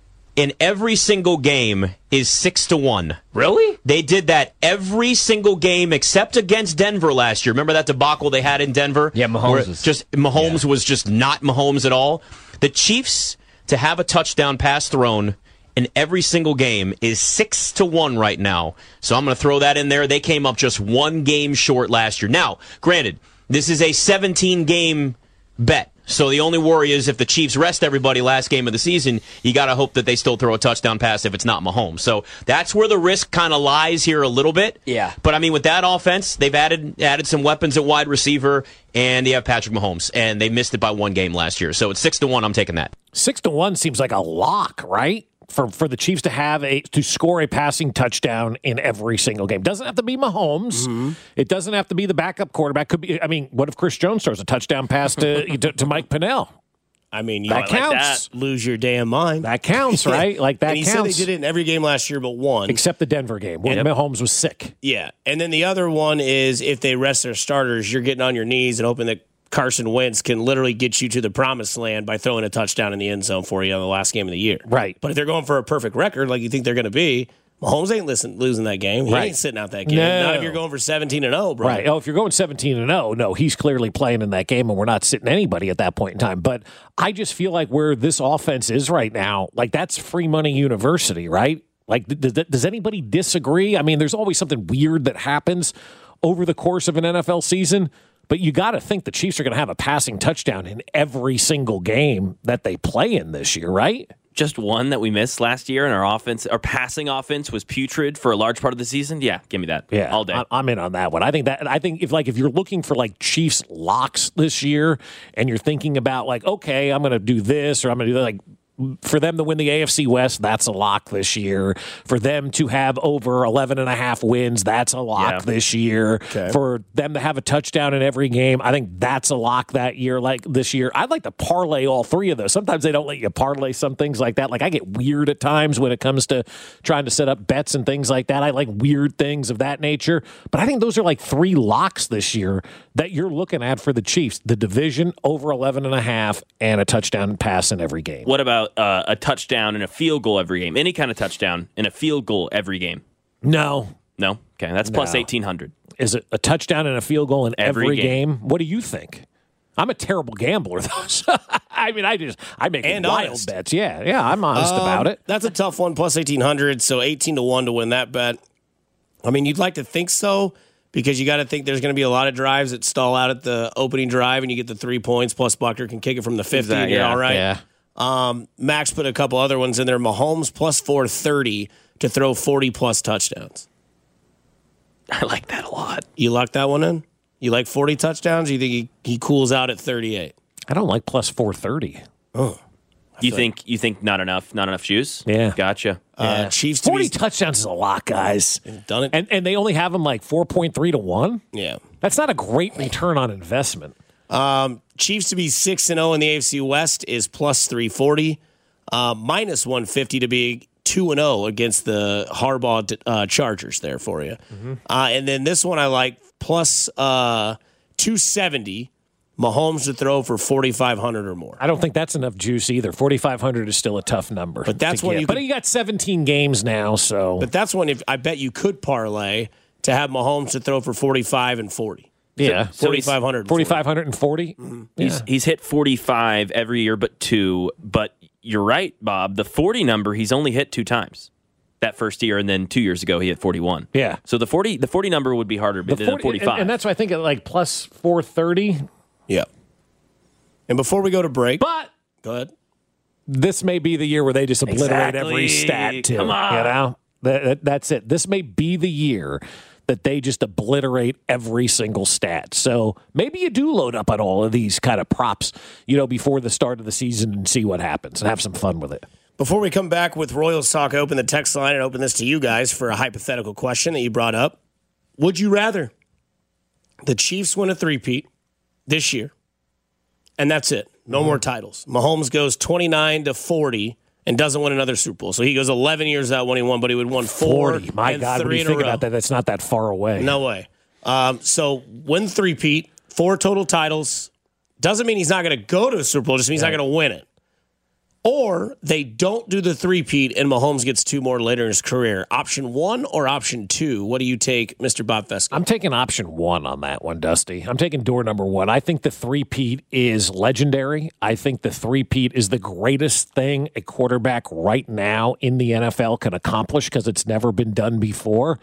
in every single game is six to one. Really? They did that every single game except against Denver last year. Remember that debacle they had in Denver? Yeah, Mahomes Where was- just Mahomes was just not Mahomes at all. The Chiefs to have a touchdown pass thrown in every single game is six to one right now. So I'm going to throw that in there. They came up just one game short last year. Now, granted, this is a seventeen game bet. So the only worry is if the Chiefs rest everybody last game of the season, you got to hope that they still throw a touchdown pass if it's not Mahomes. So that's where the risk kind of lies here a little bit. Yeah. But I mean, with that offense, they've added added some weapons at wide receiver, and they have Patrick Mahomes, and they missed it by one game last year. So it's six to one. I'm taking that. Six to one seems like a lock, right? For for the Chiefs to have a to score a passing touchdown in every single game. Doesn't have to be Mahomes. Mm-hmm. It doesn't have to be the backup quarterback. Could be. I mean, what if Chris Jones throws a touchdown pass to to, to Mike Pinnell? I mean, you That might counts. lose your damn mind. That counts, right? Like that and he counts. said they did it in every game last year but one. Except the Denver game where Yep. Mahomes was sick. Yeah. And then the other one is if they rest their starters, you're getting on your knees and hoping that Carson Wentz can literally get you to the promised land by throwing a touchdown in the end zone for you on the last game of the year. Right. But if they're going for a perfect record like you think they're going to be, Mahomes ain't listen, losing that game. He Right. ain't sitting out that game. No. Not if you're going for seventeen and oh, bro. Right. Oh, if you're going seventeen and oh, no, he's clearly playing in that game, and we're not sitting anybody at that point in time. But I just feel like where this offense is right now, like that's free money university, right? Like, does, does anybody disagree? I mean, there's always something weird that happens over the course of an N F L season, but you got to think the Chiefs are going to have a passing touchdown in every single game that they play in this year, right? Just one that we missed last year, and our offense, our passing offense was putrid for a large part of the season. Yeah, give me that. Yeah, all day. I- I'm in on that one. I think that I think if like if you're looking for like Chiefs locks this year, and you're thinking about like, okay, I'm going to do this or I'm going to do that, like. For them to win the A F C West, that's a lock this year. For them to have over eleven and a half wins, that's a lock Yeah. this year. For them to have a touchdown in every game, I think that's a lock that year, like this year. I'd like to parlay all three of those. Sometimes they don't let you parlay some things like that. Like I get weird at times when it comes to trying to set up bets and things like that. I like weird things of that nature. But I think those are like three locks this year that you're looking at for the Chiefs. The division, over eleven and a half, and a touchdown pass in every game. What about uh, a touchdown and a field goal every game? Any kind of touchdown and a field goal every game? No. No? Okay, that's plus No. eighteen hundred. Is it a touchdown and a field goal in every, Every game. game. What do you think? I'm a terrible gambler, though. So, I mean, I just I make And wild honest. bets. Yeah, yeah, I'm honest Um, about it. That's a tough one, plus eighteen hundred, so eighteen to one to win that bet. I mean, you'd like to think so because you got to think there's going to be a lot of drives that stall out at the opening drive and you get the three points, plus Buckner can kick it from the fifty and you're yeah, all right. Yeah. Um, Max put a couple other ones in there. Mahomes plus four thirty to throw forty plus touchdowns. I like that a lot. You lock that one in? You like forty touchdowns? Or you think he, he cools out at thirty-eight? I don't like plus four thirty. Oh. You think you think not enough, not enough shoes? Yeah. Gotcha. Uh, Chiefs to forty be touchdowns is a lot, guys. done it. And and they only have them like four point three to one. yeah. That's not a great return on investment. Um, Chiefs to be six and zero in the A F C West is plus three forty, uh, minus one fifty to be two and zero against the Harbaugh uh, Chargers. There for you, uh, and then this one I like plus uh, two seventy. Mahomes to throw for forty five hundred or more. I don't think that's enough juice either. forty-five hundred is still a tough number. But that's to when get. you But could- you got seventeen games now, so But that's one if I bet you could parlay to have Mahomes to throw for forty five and forty. yeah, So Forty he's- five hundred. forty-five forty. He's he's hit forty-five every year but two, but you're right, Bob. The forty number he's only hit two times. That first year and then two years ago he hit forty-one. Yeah. So the forty the forty number would be harder The than forty, forty-five. and, and that's why I think at like plus four thirty. Yeah. And before we go to break, But go ahead. this may be the year where they just obliterate every Exactly. stat too. Come on. You know, that, that- that's it. This may be the year that they just obliterate every single stat. So maybe you do load up on all of these kind of props, you know, before the start of the season and see what happens and have some fun with it. Before we come back with Royals Talk, I open the text line and open this to you guys for a hypothetical question that you brought up. Would you rather the Chiefs win a three-peat this year, and that's it? No more titles. Mahomes goes twenty-nine to forty and doesn't win another Super Bowl. So he goes eleven years without winning one, but he would won four forty. My and God, three when you in think a row. about that, that's not that far away. No way. Um, so win three-peat, four total titles. Doesn't mean he's not going to go to a Super Bowl. Just means he's not going to win it. Or they don't do the three-peat and Mahomes gets two more later in his career. Option one or option two? What do you take, Mister Bob Fesco? I'm taking option one on that one, Dusty. I'm taking door number one. I think the three-peat is legendary. I think the three-peat is the greatest thing a quarterback right now in the N F L can accomplish because it's never been done before.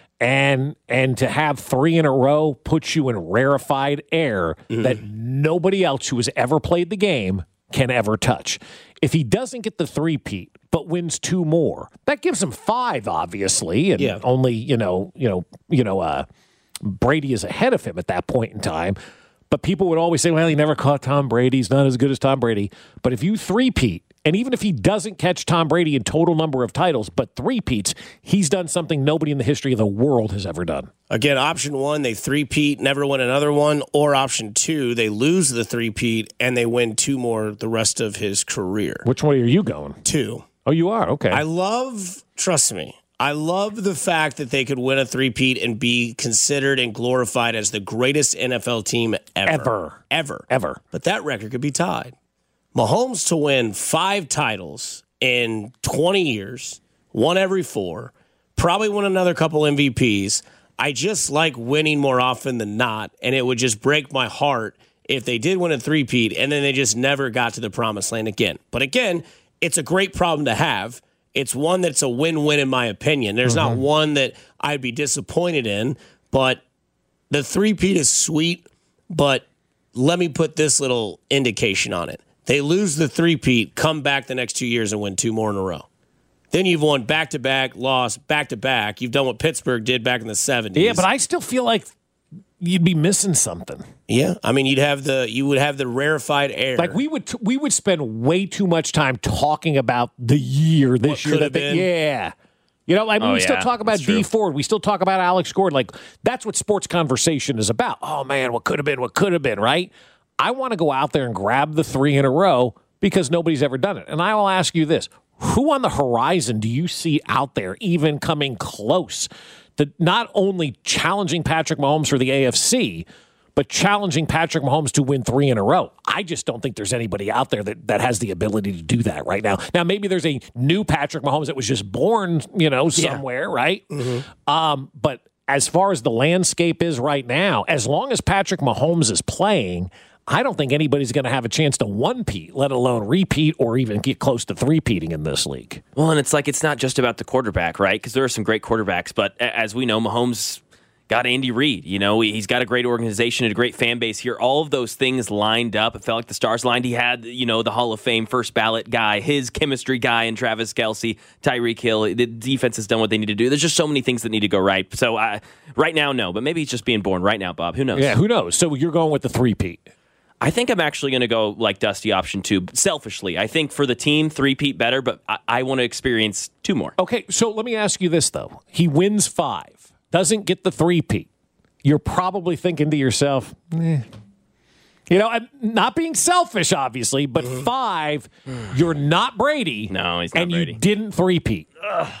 And and to have three in a row puts you in rarefied air mm. that nobody else who has ever played the game can ever touch. If he doesn't get the three-peat but wins two more, that gives him five, obviously, and yeah. only you know you know you know uh, Brady is ahead of him at that point in time. But people would always say, "Well, he never caught Tom Brady. He's not as good as Tom Brady." But if you three-peat, and even if he doesn't catch Tom Brady in total number of titles, but three-peats, he's done something nobody in the history of the world has ever done. Again, option one, they three-peat, never win another one. Or option two, they lose the three-peat and they win two more the rest of his career. Which way are you going? Two. Oh, you are? Okay. I love, trust me, I love the fact that they could win a three-peat and be considered and glorified as the greatest N F L team ever. Ever. Ever. Ever. But that record could be tied. Mahomes to win five titles in twenty years, one every four, probably win another couple M V Ps. I just like winning more often than not, and it would just break my heart if they did win a three-peat and then they just never got to the promised land again. But again, it's a great problem to have. It's one that's a win-win in my opinion. There's mm-hmm. not one that I'd be disappointed in, but the three-peat is sweet, but let me put this little indication on it. They lose the three-peat, come back the next two years and win two more in a row. Then you've won back-to-back, lost back-to-back. You've done what Pittsburgh did back in the seventies. Yeah, but I still feel like you'd be missing something. Yeah, I mean, you'd have the you would have the rarefied air. Like we would we would spend way too much time talking about the year this what year. That been. they, yeah. You know, I mean, oh, we yeah, still talk about Dee Ford. We still talk about Alex Gordon. Like, that's what sports conversation is about. Oh, man, what could have been, what could have been, right? I want to go out there and grab the three in a row because nobody's ever done it. And I will ask you this. Who on the horizon do you see out there even coming close to not only challenging Patrick Mahomes for the A F C, but challenging Patrick Mahomes to win three in a row? I just don't think there's anybody out there that, that has the ability to do that right now. Now, maybe there's a new Patrick Mahomes that was just born, you know, somewhere, yeah. right? Mm-hmm. Um, but as far as the landscape is right now, as long as Patrick Mahomes is playing, I don't think anybody's going to have a chance to one-peat, let alone repeat or even get close to three-peating in this league. Well, and it's like it's not just about the quarterback, right? Because there are some great quarterbacks, but as we know, Mahomes got Andy Reid. You know, he's got a great organization and a great fan base here. All of those things lined up. It felt like the stars lined. He had, you know, the Hall of Fame first ballot guy, his chemistry guy, and Travis Kelce, Tyreek Hill. The defense has done what they need to do. There's just so many things that need to go right. So uh, right now, no. But maybe he's just being born right now, Bob. Who knows? Yeah, who knows? So you're going with the three-peat. I think I'm actually going to go like Dusty option two. Selfishly, I think for the team, three-peat better, but I, I want to experience two more. Okay, so let me ask you this, though. He wins five, doesn't get the three-peat. You're probably thinking to yourself, eh. You know, I'm not being selfish, obviously, but mm-hmm. five, you're not Brady. No, he's not and Brady. And you didn't three-peat. Ugh.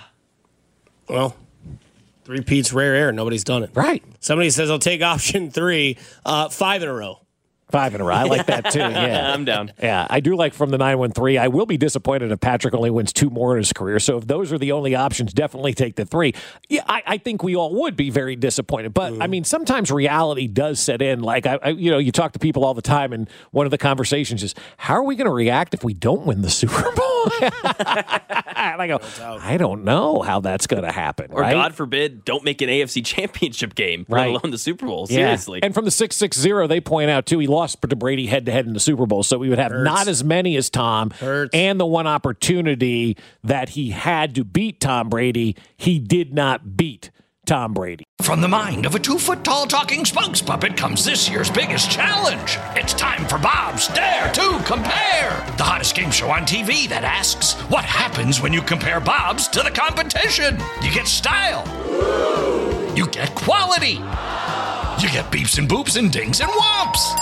Well, three-peat's rare air. Nobody's done it. Right. Somebody says, I'll take option three, uh, five in a row. Five in a row. I like that, too. Yeah, I'm down. Yeah, I do like from the nine one three. I will be disappointed if Patrick only wins two more in his career. So if those are the only options, definitely take the three. Yeah, I, I think we all would be very disappointed. But, mm. I mean, sometimes reality does set in. Like, I, I, you know, you talk to people all the time, and one of the conversations is, how are we going to react if we don't win the Super Bowl? And I go, I don't know how that's going to happen. Or, right? God forbid, don't make an A F C championship game, right. let alone the Super Bowl. Yeah. Seriously. And from the six six zero, they point out, too, he lost to Brady head-to-head in the Super Bowl, so we would have Hurts. not as many as Tom, Hurts. And the one opportunity that he had to beat Tom Brady, he did not beat Tom Brady. From the mind of a two-foot-tall talking spokes puppet comes this year's biggest challenge. It's time for Bob's Dare to Compare, the hottest game show on T V that asks, what happens when you compare Bob's to the competition? You get style. You get quality. You get beeps and boops and dings and whomps. And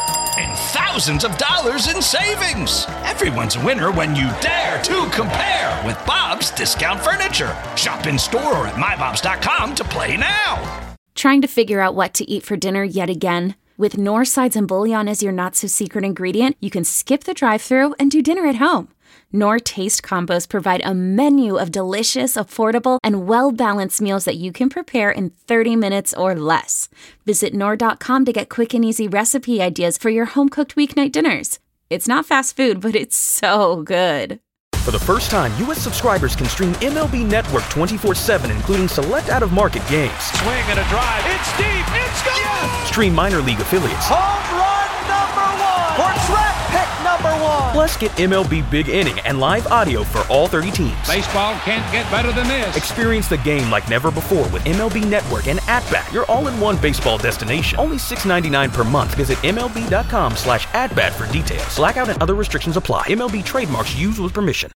and thousands of dollars in savings. Everyone's a winner when you dare to compare with Bob's Discount Furniture. Shop in store or at my bobs dot com to play now. Trying to figure out what to eat for dinner yet again? With Knorr sides and bouillon as your not-so-secret ingredient, you can skip the drive-thru and do dinner at home. Knorr Taste Combos provide a menu of delicious, affordable, and well-balanced meals that you can prepare in thirty minutes or less. Visit Knorr dot com to get quick and easy recipe ideas for your home-cooked weeknight dinners. It's not fast food, but it's so good. For the first time, U S subscribers can stream M L B Network twenty-four seven, including select out-of-market games. Swing and a drive. It's deep. It's gone. Yes. Stream minor league affiliates. Home run number one. Or track pick number one. Plus, get M L B Big Inning and live audio for all thirty teams. Baseball can't get better than this. Experience the game like never before with M L B Network and At-Bat, your all-in-one baseball destination. Only six dollars and ninety-nine cents per month. Visit M L B dot com slash at bat for details. Blackout and other restrictions apply. M L B trademarks used with permission.